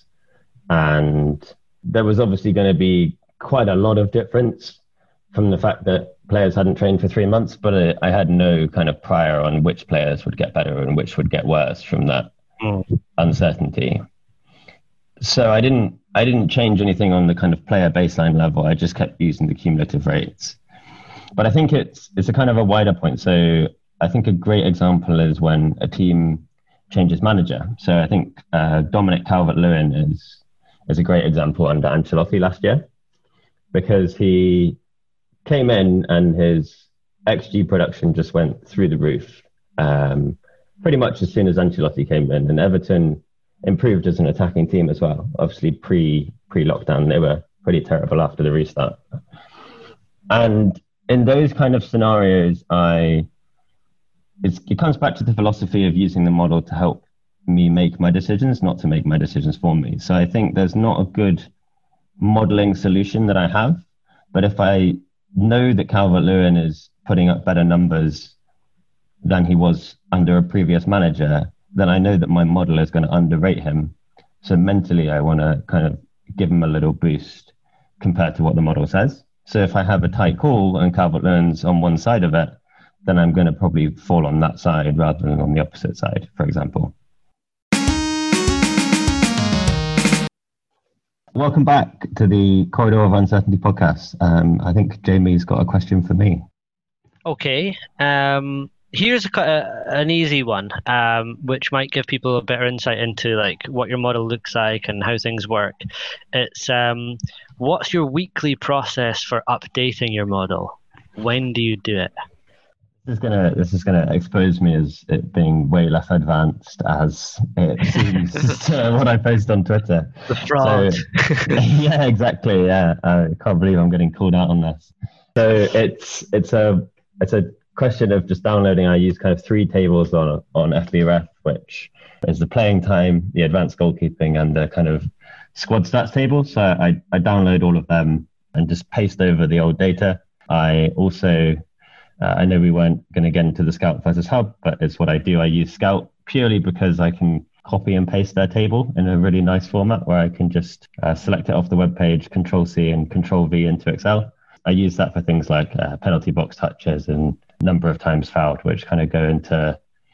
And there was obviously going to be quite a lot of difference from the fact that players hadn't trained for three months, but I had no kind of prior on which players would get better and which would get worse from that mm. uncertainty. So I didn't I didn't change anything on the kind of player baseline level. I just kept using the cumulative rates. But I think it's it's a kind of a wider point. So I think a great example is when a team changes manager. So I think uh, Dominic Calvert-Lewin is is a great example under Ancelotti last year, because he came in and his X G production just went through the roof um, pretty much as soon as Ancelotti came in, and Everton improved as an attacking team as well. Obviously pre pre lockdown they were pretty terrible after the restart, and in those kind of scenarios I it's, it comes back to the philosophy of using the model to help me make my decisions, not to make my decisions for me. So I think there's not a good modeling solution that I have, but if I know that Calvert-Lewin is putting up better numbers than he was under a previous manager, then I know that my model is going to underrate him. So mentally, I want to kind of give him a little boost compared to what the model says. So if I have a tight call and Calvert-Lewin's on one side of it, then I'm going to probably fall on that side rather than on the opposite side, for example. Welcome back to the Corridor of Uncertainty podcast. Um, I think Jamie's got a question for me. Okay. Um, here's a, a, an easy one, um, which might give people a better insight into like what your model looks like and how things work. It's um, what's your weekly process for updating your model? When do you do it? This is gonna this is gonna expose me as it being way less advanced as it seems to what I post on Twitter. The fraud. So, yeah, exactly. Yeah, I can't believe I'm getting called out on this. So it's it's a it's a question of just downloading. I use kind of three tables on on F B ref, which is the playing time, the advanced goalkeeping, and the kind of squad stats table. So I I download all of them and just paste over the old data. I also Uh, I know we weren't going to get into the Scout versus Hub, but it's what I do. I use Scout purely because I can copy and paste their table in a really nice format where I can just uh, select it off the web page, Control C and Control V into Excel. I use that for things like uh, penalty box touches and number of times fouled, which kind of go into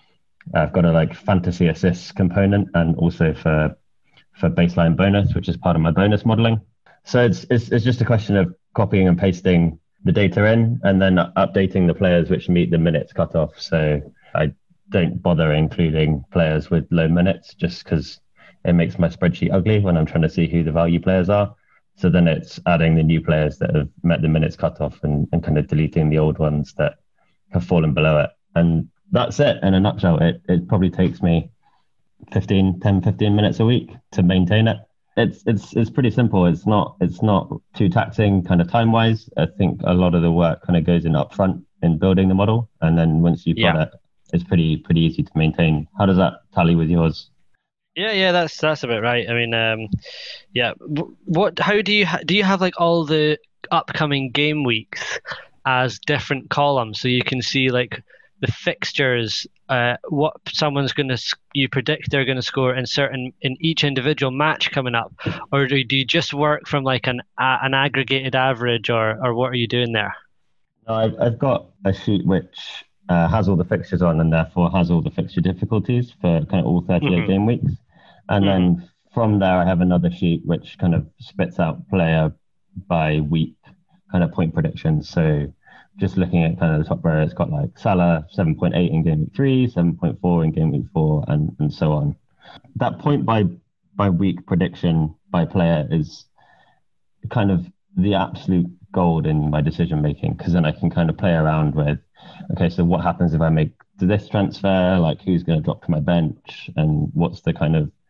I've got a like fantasy assists component and also for for baseline bonus, which is part of my bonus modeling. So it's it's, it's just a question of copying and pasting the data in and then updating the players which meet the minutes cutoff. So I don't bother including players with low minutes just because it makes my spreadsheet ugly when I'm trying to see who the value players are. So then it's adding the new players that have met the minutes cutoff and, and kind of deleting the old ones that have fallen below it. And that's it in a nutshell. It, it probably takes me fifteen, ten, fifteen minutes a week to maintain it. It's it's it's pretty simple. It's not it's not too taxing kind of time wise. I think a lot of the work kind of goes in upfront in building the model, and then once you've got Yeah. it, it's pretty pretty easy to maintain. How does that tally with yours? Yeah, yeah, that's that's about right. I mean, um, yeah. w- What? How do you ha do you have like all the upcoming game weeks as different columns, so you can see like the fixtures, uh, what someone's gonna s- you predict they're gonna score in certain in each individual match coming up, or do, do you just work from like an a, an aggregated average, or or what are you doing there? No, I've I've got a sheet which uh, has all the fixtures on and therefore has all the fixture difficulties for kind of all thirty-eight Hmm. game weeks. And Hmm. then from there, I have another sheet which kind of spits out player by week kind of point predictions. So just looking at kind of the top row, it's got like Salah seven point eight in game week three, seven point four in game week four, and, and so on. That point by by week prediction by player is kind of the absolute gold in my decision making because then I can kind of play around with, okay, so what happens if I make this transfer? Like who's going to drop to my bench, and what's the kind of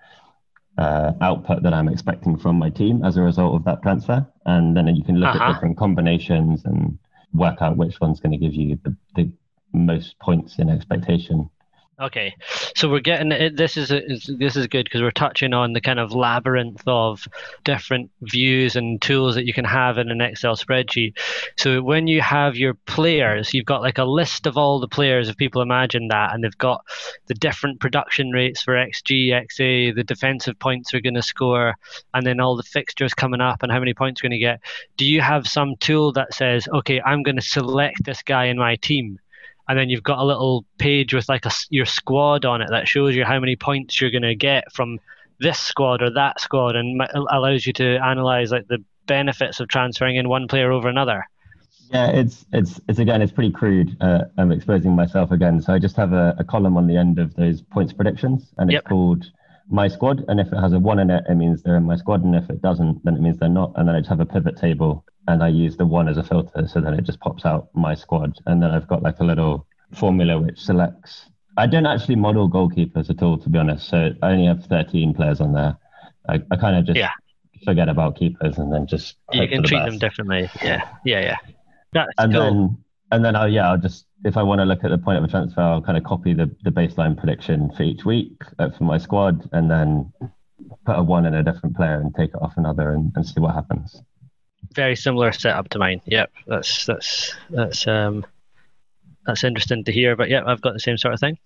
uh, output that I'm expecting from my team as a result of that transfer? And then you can look at Uh-huh. different combinations and work out which one's going to give you the, the most points in expectation. Okay, so we're getting it. This is, is this is good because we're touching on the kind of labyrinth of different views and tools that you can have in an Excel spreadsheet. So when you have your players, you've got like a list of all the players. If people imagine that, and they've got the different production rates for X G, X A, the defensive points they're going to score, and then all the fixtures coming up and how many points they're going to get. Do you have some tool that says, okay, I'm going to select this guy in my team? And then you've got a little page with like a, your squad on it that shows you how many points you're going to get from this squad or that squad, and allows you to analyze like the benefits of transferring in one player over another. Yeah, it's it's it's again, it's pretty crude. Uh, I'm exposing myself again. So I just have a, a column on the end of those points predictions, and it's Yep. called my squad. And if it has a one in it, it means they're in my squad, and if it doesn't, then it means they're not. And then I just have a pivot table, and I use the one as a filter, so then it just pops out my squad. And then I've got like a little formula which selects. I don't actually model goalkeepers at all, to be honest. So I only have thirteen players on there. I, I kind of just Yeah. forget about keepers and then just You hope for can the treat them best. differently. Yeah. Yeah. Yeah. That's And cool. then and then I'll yeah, I'll just if I want to look at the point of a transfer, I'll kind of copy the, the baseline prediction for each week uh, for my squad and then put a one in a different player and take it off another and, and see what happens. Very similar setup to mine. Yep. That's that's that's um that's interesting to hear. But yeah, I've got the same sort of thing.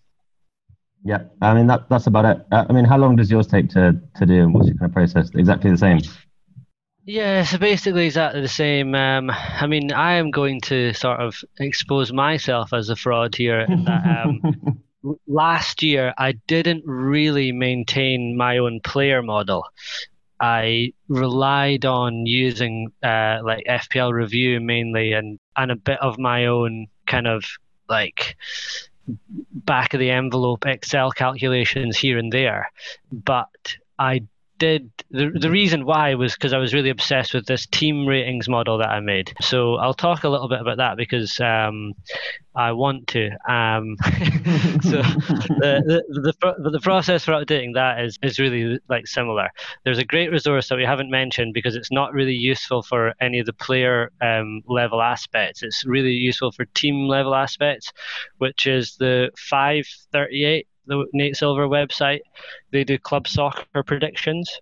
Yeah, I mean that that's about it. Uh, I mean, how long does yours take to to do, and what's your kind of process? Exactly the same. Yeah, so basically exactly the same. Um, I mean, I am going to sort of expose myself as a fraud here in that um, l- last year I didn't really maintain my own player model. I relied on using uh, like F P L Review mainly, and and a bit of my own kind of like back of the envelope Excel calculations here and there. But I did the the reason why was because I was really obsessed with this team ratings model that I made. So I'll talk a little bit about that because um, I want to. Um, so the, the the the process for updating that is is really like similar. There's a great resource that we haven't mentioned because it's not really useful for any of the player um, level aspects. It's really useful for team level aspects, which is the five thirty-eight, the Nate Silver website. They do club soccer predictions,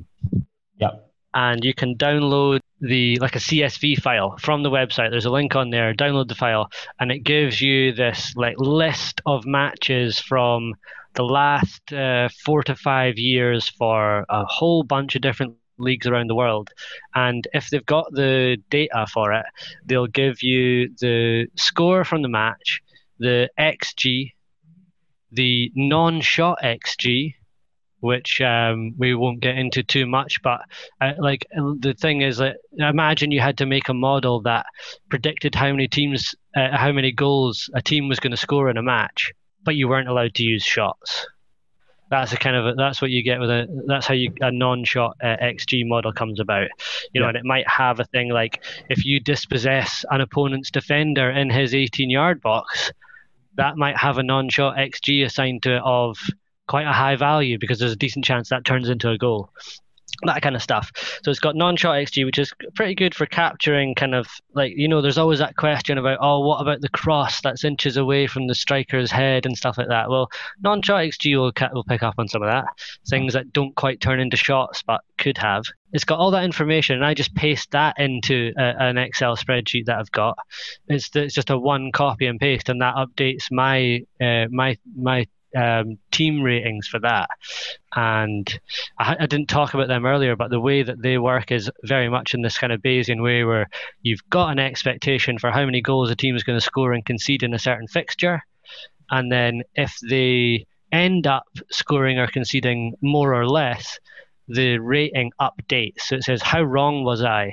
Yeah. and you can download the like a C S V file from the website. There's a link on there. Download the file, and it gives you this like list of matches from the last uh, four to five years for a whole bunch of different leagues around the world. And if they've got the data for it, they'll give you the score from the match, the X G, the non-shot X G, which um, we won't get into too much, but uh, like the thing is that imagine you had to make a model that predicted how many teams, uh, how many goals a team was going to score in a match, but you weren't allowed to use shots. That's a kind of a, that's what you get with a that's how you a non-shot uh, X G model comes about, you know, yeah. And it might have a thing like if you dispossess an opponent's defender in his eighteen-yard box, that might have a non-shot X G assigned to it of quite a high value because there's a decent chance that turns into a goal. That kind of stuff. So it's got non-shot X G, which is pretty good for capturing kind of like, you know, there's always that question about, oh, what about the cross that's inches away from the striker's head and stuff like that. Well, non-shot X G will, will pick up on some of that. Things that don't quite turn into shots, but could have. It's got all that information, and I just paste that into a, an Excel spreadsheet that I've got. It's, it's just a one copy and paste, and that updates my uh, my my um, team ratings for that. And I, I didn't talk about them earlier, but the way that they work is very much in this kind of Bayesian way where you've got an expectation for how many goals a team is going to score and concede in a certain fixture. And then if they end up scoring or conceding more or less, the rating updates. So it says, how wrong was I?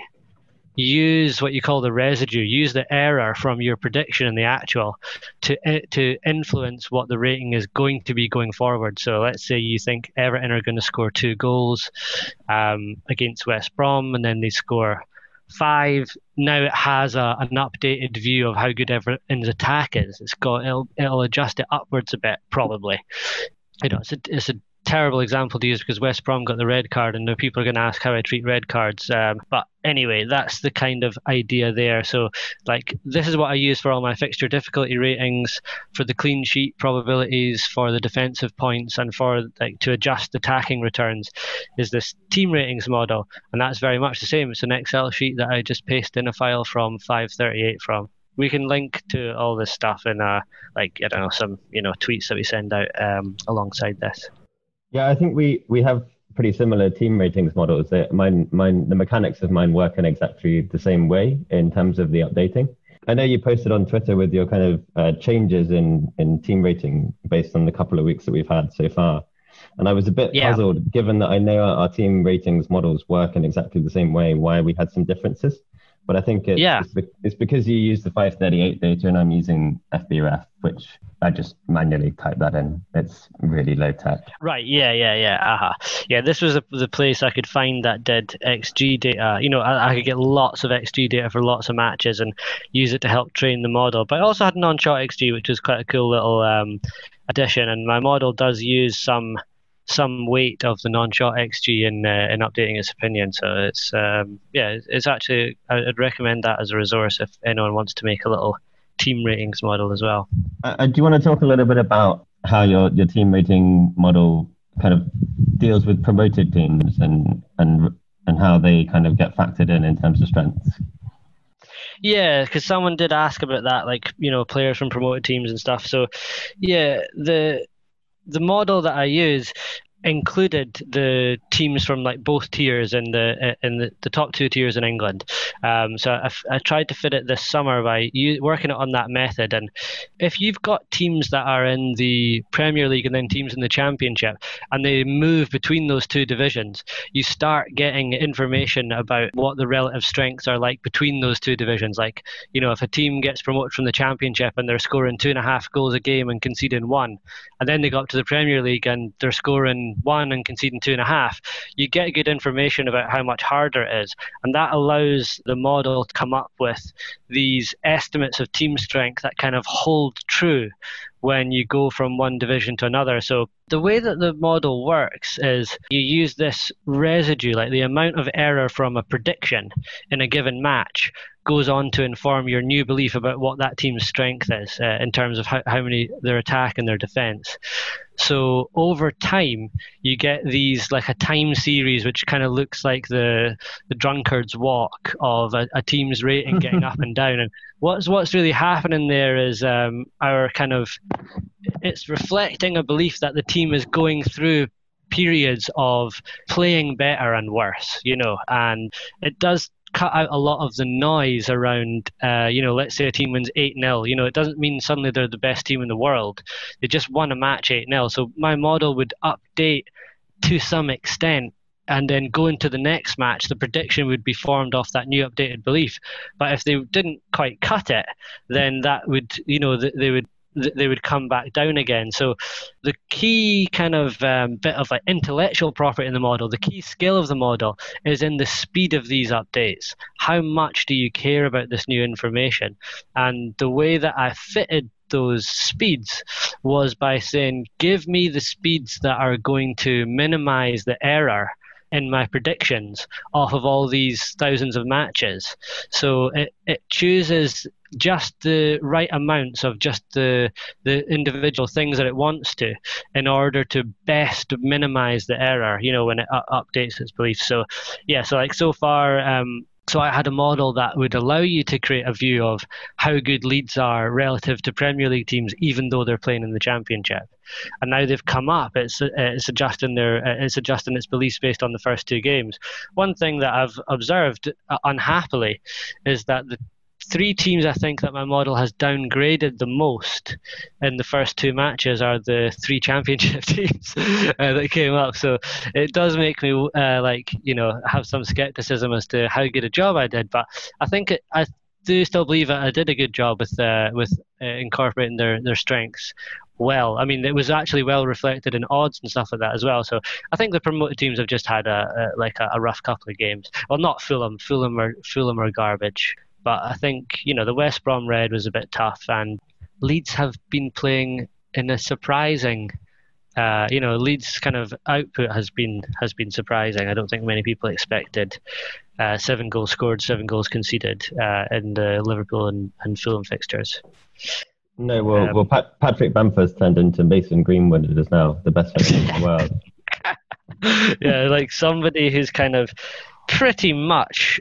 Use what you call the residue, use the error from your prediction and the actual to to influence what the rating is going to be going forward. So let's say you think Everton are going to score two goals um, against West Brom, and then they score five. Now it has a, an updated view of how good Everton's attack is. It's got it'll, it'll adjust it upwards a bit, probably. You know, it's a, it's a terrible example to use because West Brom got the red card, and now people are going to ask how I treat red cards. Um, but anyway, that's the kind of idea there. So, like, this is what I use for all my fixture difficulty ratings, for the clean sheet probabilities, for the defensive points, and for like to adjust attacking returns. Is this team ratings model, and that's very much the same. It's an Excel sheet that I just paste in a file from five thirty-eight from. We can link to all this stuff in, uh, like, I don't know, some you know tweets that we send out um, alongside this. Yeah, I think we, we have pretty similar team ratings models. That mine, mine, the mechanics of mine work in exactly the same way in terms of the updating. I know you posted on Twitter with your kind of uh, changes in, in team rating based on the couple of weeks that we've had so far. And I was a bit yeah. puzzled, given that I know our, our team ratings models work in exactly the same way, why we had some differences. But I think it's, yeah. it's, it's because you use the five thirty-eight data and I'm using F B R E F, which I just manually type that in. It's really low tech. Right, yeah, yeah, yeah. Uh-huh. Yeah, this was a, the place I could find that did X G data. You know, I, I could get lots of X G data for lots of matches and use it to help train the model. But I also had non-shot X G, which was quite a cool little um, addition. And my model does use some some weight of the non-shot X G in uh, in updating its opinion. So it's um, yeah, it's actually I'd recommend that as a resource if anyone wants to make a little team ratings model as well. Uh, do you want to talk a little bit about how your your team rating model kind of deals with promoted teams and and and how they kind of get factored in in terms of strengths? Yeah, because someone did ask about that, like you know players from promoted teams and stuff. So yeah, the the model that I use included the teams from like both tiers in the in the, the top two tiers in England. Um, so I, I tried to fit it this summer by u- working it on that method. And if you've got teams that are in the Premier League and then teams in the Championship, and they move between those two divisions, you start getting information about what the relative strengths are like between those two divisions. Like, you know, if a team gets promoted from the Championship and they're scoring two and a half goals a game and conceding one, and then they go up to the Premier League and they're scoring one and conceding two and a half, you get good information about how much harder it is. And that allows the model to come up with these estimates of team strength that kind of hold true when you go from one division to another. So the way that the model works is you use this residue, like the amount of error from a prediction in a given match goes on to inform your new belief about what that team's strength is uh, in terms of how, how many their attack and their defense. So over time, you get these like a time series, which kind of looks like the the drunkard's walk of a, a team's rating getting up and down. And what's what's really happening there is um, our kind of it's reflecting a belief that the team is going through periods of playing better and worse, you know, and it does cut out a lot of the noise around, uh, you know, let's say a team wins eight nil. You know, it doesn't mean suddenly they're the best team in the world. They just won a match eight nil. So my model would update to some extent, and then go into the next match, the prediction would be formed off that new updated belief. But if they didn't quite cut it, then that would, you know, they would they would come back down again. So the key kind of um, bit of like intellectual property in the model, the key skill of the model is in the speed of these updates. How much do you care about this new information? And the way that I fitted those speeds was by saying, give me the speeds that are going to minimize the error in my predictions off of all these thousands of matches. So it, it chooses just the right amounts of just the the individual things that it wants to in order to best minimize the error, you know, when it uh, updates its beliefs. So yeah, so like so far, um, so I had a model that would allow you to create a view of how good Leeds are relative to Premier League teams, even though they're playing in the Championship. And now they've come up, it's it's adjusting their it's adjusting its beliefs based on the first two games. One thing that I've observed uh, unhappily is that the three teams I think that my model has downgraded the most in the first two matches are the three Championship teams uh, that came up. So it does make me uh, like, you know, have some skepticism as to how good a job I did. But I think it, I do still believe that I did a good job with uh, with uh, incorporating their, their strengths well. I mean, it was actually well reflected in odds and stuff like that as well. So I think the promoted teams have just had a, a like a, a rough couple of games. Well, not Fulham. Fulham are Fulham are garbage. But I think, you know, the West Brom Red was a bit tough, and Leeds have been playing in a surprising, uh, you know, Leeds' kind of output has been has been surprising. I don't think many people expected uh, seven goals scored, seven goals conceded uh, in the Liverpool and, and Fulham fixtures. No, well, Um, well, Pat, Patrick Bamford's turned into Mason Greenwood, who is now the best player in the world. Yeah, like somebody who's kind of pretty much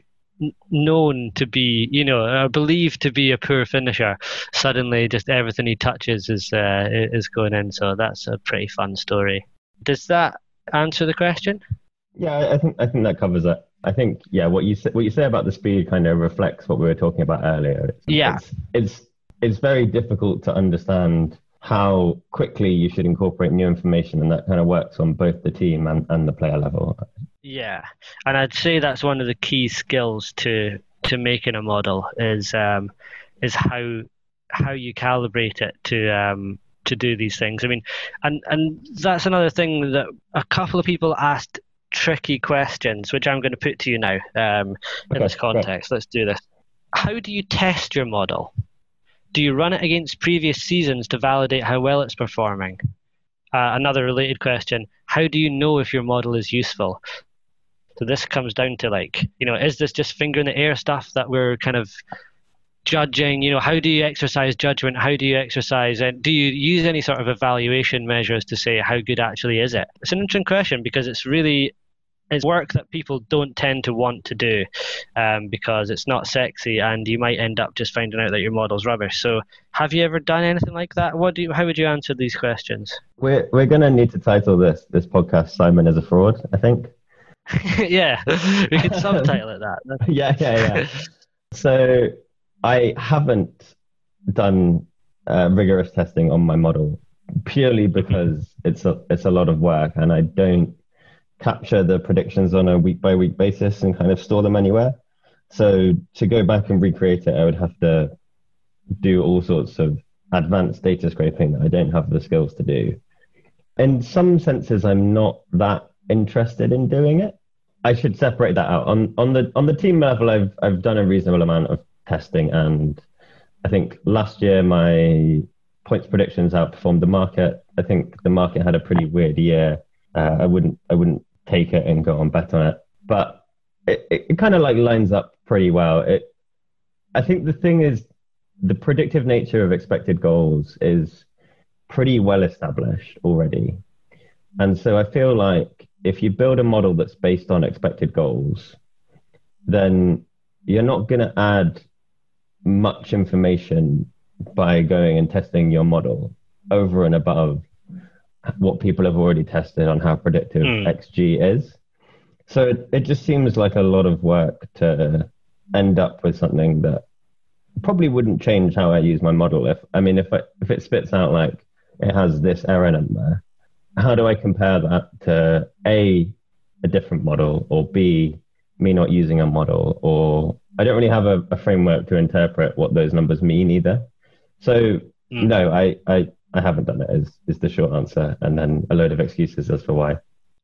known to be, you know, or believed to be a poor finisher, suddenly just everything he touches is uh, is going in. So that's a pretty fun story. Does that answer the question? Yeah, I think I think that covers it. I think yeah, what you say, what you say about the speed kind of reflects what we were talking about earlier. It's, Yeah, it's it's it's very difficult to understand how quickly you should incorporate new information, and that kind of works on both the team and, and the player level. yeah, and I'd say that's one of the key skills to to making a model is um, is how how you calibrate it to um, to do these things. I mean, and and that's another thing that a couple of people asked tricky questions, which I'm going to put to you now um, in Okay, this context. Let's do this. How do you test your model? Do you run it against previous seasons to validate how well it's performing? Uh, another related question, how do you know if your model is useful? So this comes down to like, you know, is this just finger in the air stuff that we're kind of judging? You know, how do you exercise judgment? How do you exercise, and do you use any sort of evaluation measures to say how good actually is it? It's an interesting question because it's really, it's work that people don't tend to want to do um, because it's not sexy, and you might end up just finding out that your model's rubbish. So have you ever done anything like that? What do you, how would you answer these questions? We're we're gonna need to title this this podcast "Simon is a Fraud," I think. Yeah, we could subtitle it that. yeah, yeah, yeah. So I haven't done uh, rigorous testing on my model purely because it's a it's a lot of work, and I don't capture the predictions on a week by week basis and kind of store them anywhere. So to go back and recreate it, I would have to do all sorts of advanced data scraping that I don't have the skills to do. In some senses, I'm not that interested in doing it. I should separate that out. On on the on the team level, I've I've done a reasonable amount of testing, and I think last year my points predictions outperformed the market. I think the market had a pretty weird year. Uh, I wouldn't I wouldn't take it and go on bet on it, but it, it, it kind of like lines up pretty well. It I think the thing is the predictive nature of expected goals is pretty well established already, and so I feel like if you build a model that's based on expected goals, then you're not going to add much information by going and testing your model over and above what people have already tested on how predictive mm. X G is. So it, it just seems like a lot of work to end up with something that probably wouldn't change how I use my model. If I mean, if I, if it spits out like it has this error number, how do I compare that to A, a different model, or B, me not using a model, or I don't really have a, a framework to interpret what those numbers mean either. So mm. no, I, I, I haven't done it is, is the short answer. And then a load of excuses as for why.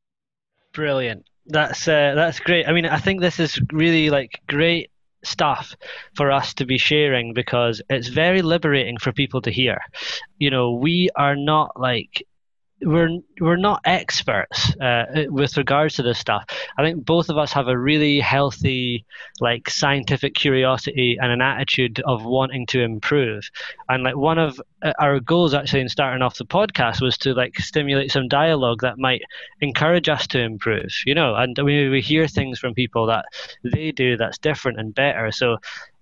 Brilliant. That's uh, that's great. I mean, I think this is really like great stuff for us to be sharing because it's very liberating for people to hear. You know, we are not like we're we're not experts uh, with regards to this stuff. I think both of us have a really healthy like scientific curiosity and an attitude of wanting to improve. And like one of our goals actually in starting off the podcast was to like stimulate some dialogue that might encourage us to improve, you know, and we, we hear things from people that they do that's different and better. So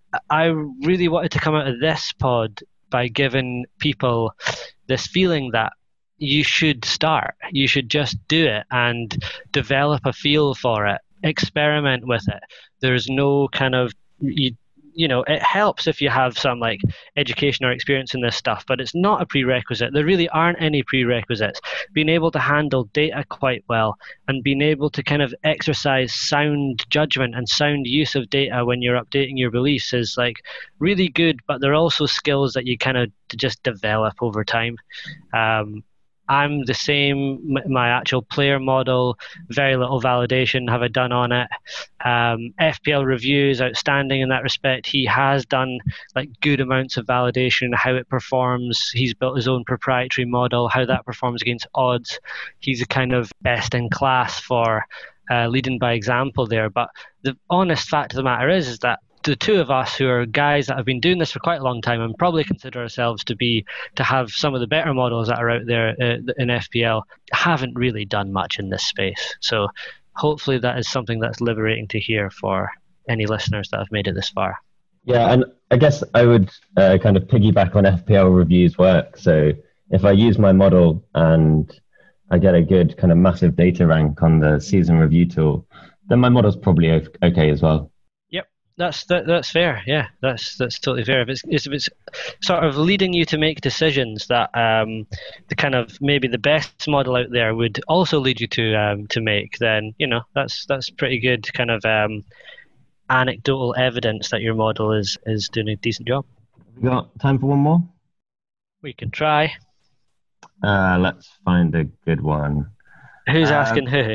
I really wanted to come out of this pod by giving people this feeling that you should start. You should just do it and develop a feel for it. Experiment with it. There's no kind of, you, you know, it helps if you have some like education or experience in this stuff, but it's not a prerequisite. There really aren't any prerequisites. Being able to handle data quite well and being able to kind of exercise sound judgment and sound use of data when you're updating your beliefs is like really good, but they're also skills that you kind of just develop over time. Um, I'm the same, my actual player model, very little validation have I done on it. Um, F P L Review is outstanding in that respect. He has done like good amounts of validation, how it performs. He's built his own proprietary model, how that performs against odds. He's a kind of best in class for uh, leading by example there. But the honest fact of the matter is, is that the two of us who are guys that have been doing this for quite a long time and probably consider ourselves to be to have some of the better models that are out there uh, in F P L haven't really done much in this space. So hopefully that is something that's liberating to hear for any listeners that have made it this far. Yeah, and I guess I would uh, kind of piggyback on F P L Review's work. So if I use my model and I get a good kind of massive data rank on the season review tool, then my model's probably okay as well. That's that, that's fair. Yeah, that's that's totally fair. If it's if it's sort of leading you to make decisions that um, the kind of maybe the best model out there would also lead you to um, to make, then you know that's that's pretty good kind of um, anecdotal evidence that your model is is doing a decent job. We got time for one more? We can try. Uh, let's find a good one. Who's uh, asking who?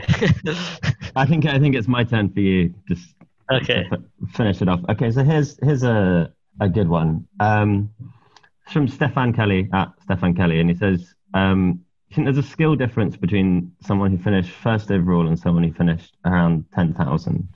I think I think it's my turn for you. Just. Okay. Finish it off. Okay, so here's here's a, a good one. Um, from Stefan Kelly at Stefan Kelly, and he says, um, I think there's a skill difference between someone who finished first overall and someone who finished around ten thousand.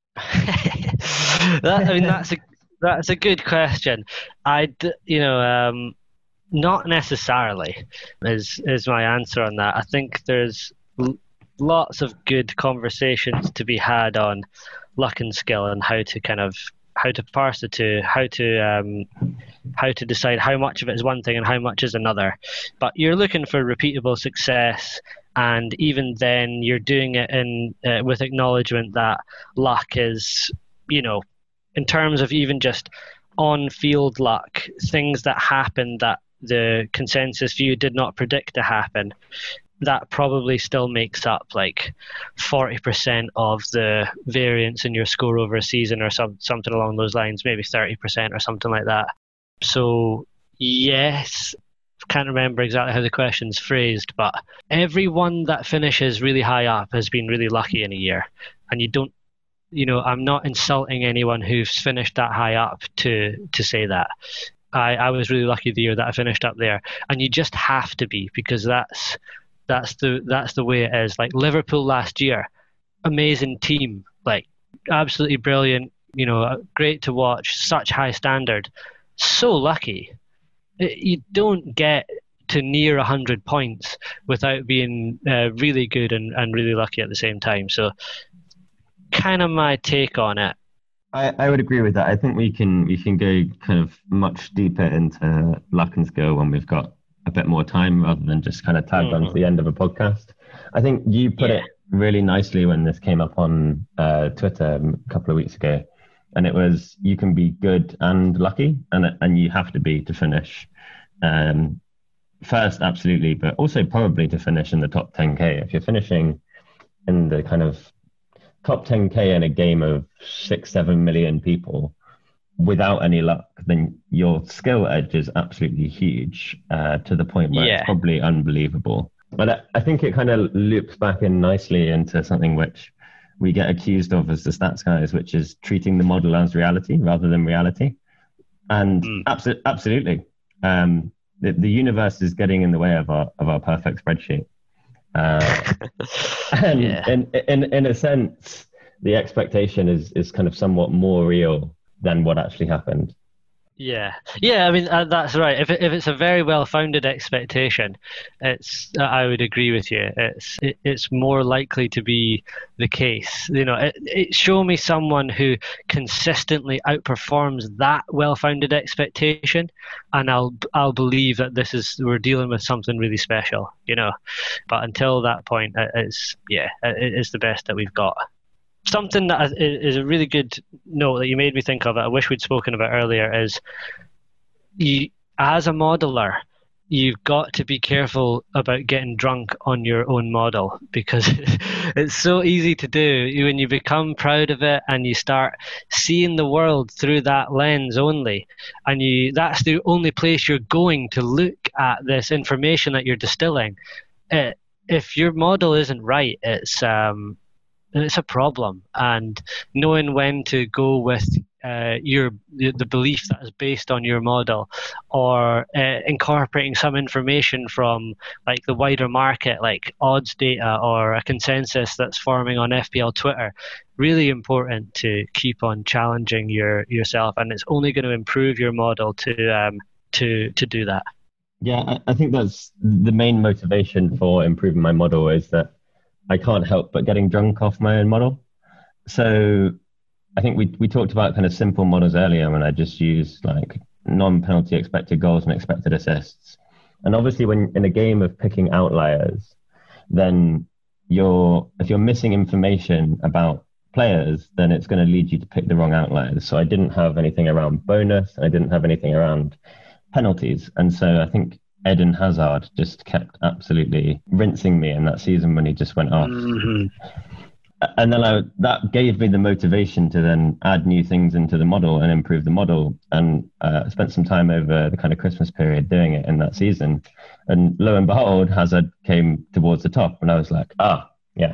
that, I mean, that's a that's a good question. I, you know, um, not necessarily is is my answer on that. I think there's l- lots of good conversations to be had on luck and skill and how to kind of how to parse the two, how to um, how to decide how much of it is one thing and how much is another. But you're looking for repeatable success, and even then, you're doing it in uh, with acknowledgement that luck is, you know, in terms of even just on-field luck, things that happen that the consensus view did not predict to happen. That probably still makes up like forty percent of the variance in your score over a season or some, something along those lines, maybe thirty percent or something like that. So yes, can't remember exactly how the question's phrased, but everyone that finishes really high up has been really lucky in a year. And you don't, you know, I'm not insulting anyone who's finished that high up to, to say that. I, I was really lucky the year that I finished up there. And you just have to be, because that's, That's the that's the way it is. Like Liverpool last year, amazing team, like absolutely brilliant. You know, great to watch. Such high standard. So lucky. You don't get to near a hundred points without being uh, really good and, and really lucky at the same time. So, kind of my take on it. I, I would agree with that. I think we can we can go kind of much deeper into luck and skill when we've got a bit more time rather than just kind of tagged mm-hmm. on to the end of a podcast. I think you put yeah. it really nicely when this came up on uh, Twitter a couple of weeks ago, and it was you can be good and lucky, and and you have to be to finish um, first, absolutely, but also probably to finish in the top ten K. If you're finishing in the kind of top ten K in a game of six, seven million people without any luck, then your skill edge is absolutely huge, uh, to the point where Yeah. it's probably unbelievable. But I, I think it kind of loops back in nicely into something which we get accused of as the stats guys, which is treating the model as reality rather than reality. And Mm. abso- absolutely, um, the, the universe is getting in the way of our of our perfect spreadsheet. Uh, and Yeah. in, in in a sense, the expectation is is kind of somewhat more real than what actually happened. Yeah, yeah. I mean, uh, that's right. If it, if it's a very well-founded expectation, it's uh, I would agree with you. It's it, it's more likely to be the case. You know, it, it show me someone who consistently outperforms that well-founded expectation, and I'll I'll believe that this is we're dealing with something really special. You know, but until that point, it, it's yeah, it, it's the best that we've got. Something that is a really good note that you made me think of that I wish we'd spoken about earlier is you, as a modeler, you've got to be careful about getting drunk on your own model, because it's so easy to do when you become proud of it and you start seeing the world through that lens only, and you that's the only place you're going to look at this information that you're distilling. It, if your model isn't right, it's um it's a problem, and knowing when to go with uh, your the, the belief that is based on your model, or uh, incorporating some information from like the wider market, like odds data or a consensus that's forming on F P L Twitter, really important to keep on challenging your yourself, and it's only going to improve your model to um, to to do that. Yeah, I, I think that's the main motivation for improving my model, is that I can't help but getting drunk off my own model. So I think we we talked about kind of simple models earlier when I just used like non-penalty expected goals and expected assists. And obviously when in a game of picking outliers, then you're if you're missing information about players, then it's going to lead you to pick the wrong outliers. So I didn't have anything around bonus, and I didn't have anything around penalties. And so I think Eden Hazard just kept absolutely rinsing me in that season when he just went off. Mm-hmm. And then I, that gave me the motivation to then add new things into the model and improve the model. And uh, spent some time over the kind of Christmas period doing it in that season. And lo and behold, Hazard came towards the top, and I was like, ah, yeah,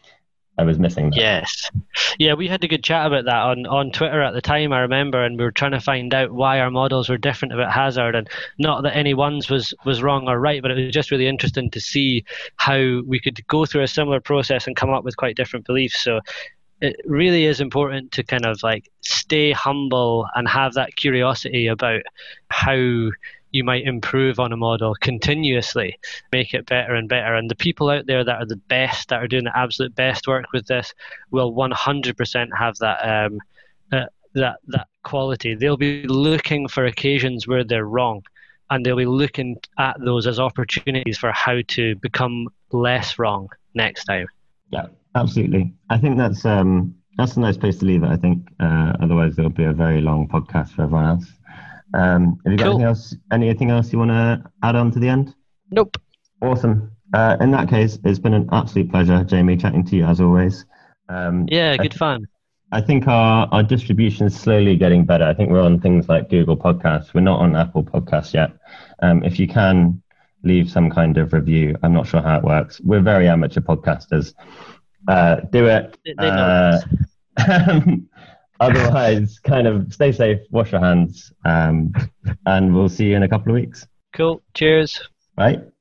I was missing that. Yes. Yeah, we had a good chat about that on, on Twitter at the time, I remember, and we were trying to find out why our models were different about Hazard, and not that any one's was, was wrong or right, but it was just really interesting to see how we could go through a similar process and come up with quite different beliefs. So it really is important to kind of like stay humble and have that curiosity about how you might improve on a model continuously, make it better and better. And the people out there that are the best, that are doing the absolute best work with this, will one hundred percent have that um, uh, that that quality. They'll be looking for occasions where they're wrong, and they'll be looking at those as opportunities for how to become less wrong next time. Yeah, absolutely. I think that's um, that's a nice place to leave it, I think. Uh, otherwise, there'll be a very long podcast for everyone else. Um, have you got Cool. anything else, anything else you want to add on to the end? Nope. Awesome. Uh, in that case, it's been an absolute pleasure, Jamie, chatting to you as always. Um, Yeah, I, good fun. I think our, our distribution is slowly getting better. I think we're on things like Google Podcasts. We're not on Apple Podcasts yet. Um, if you can leave some kind of review, I'm not sure how it works. We're very amateur podcasters. Uh, do it. They, they know Uh, Otherwise, kind of stay safe, wash your hands, um, and we'll see you in a couple of weeks. Cool. Cheers. Right?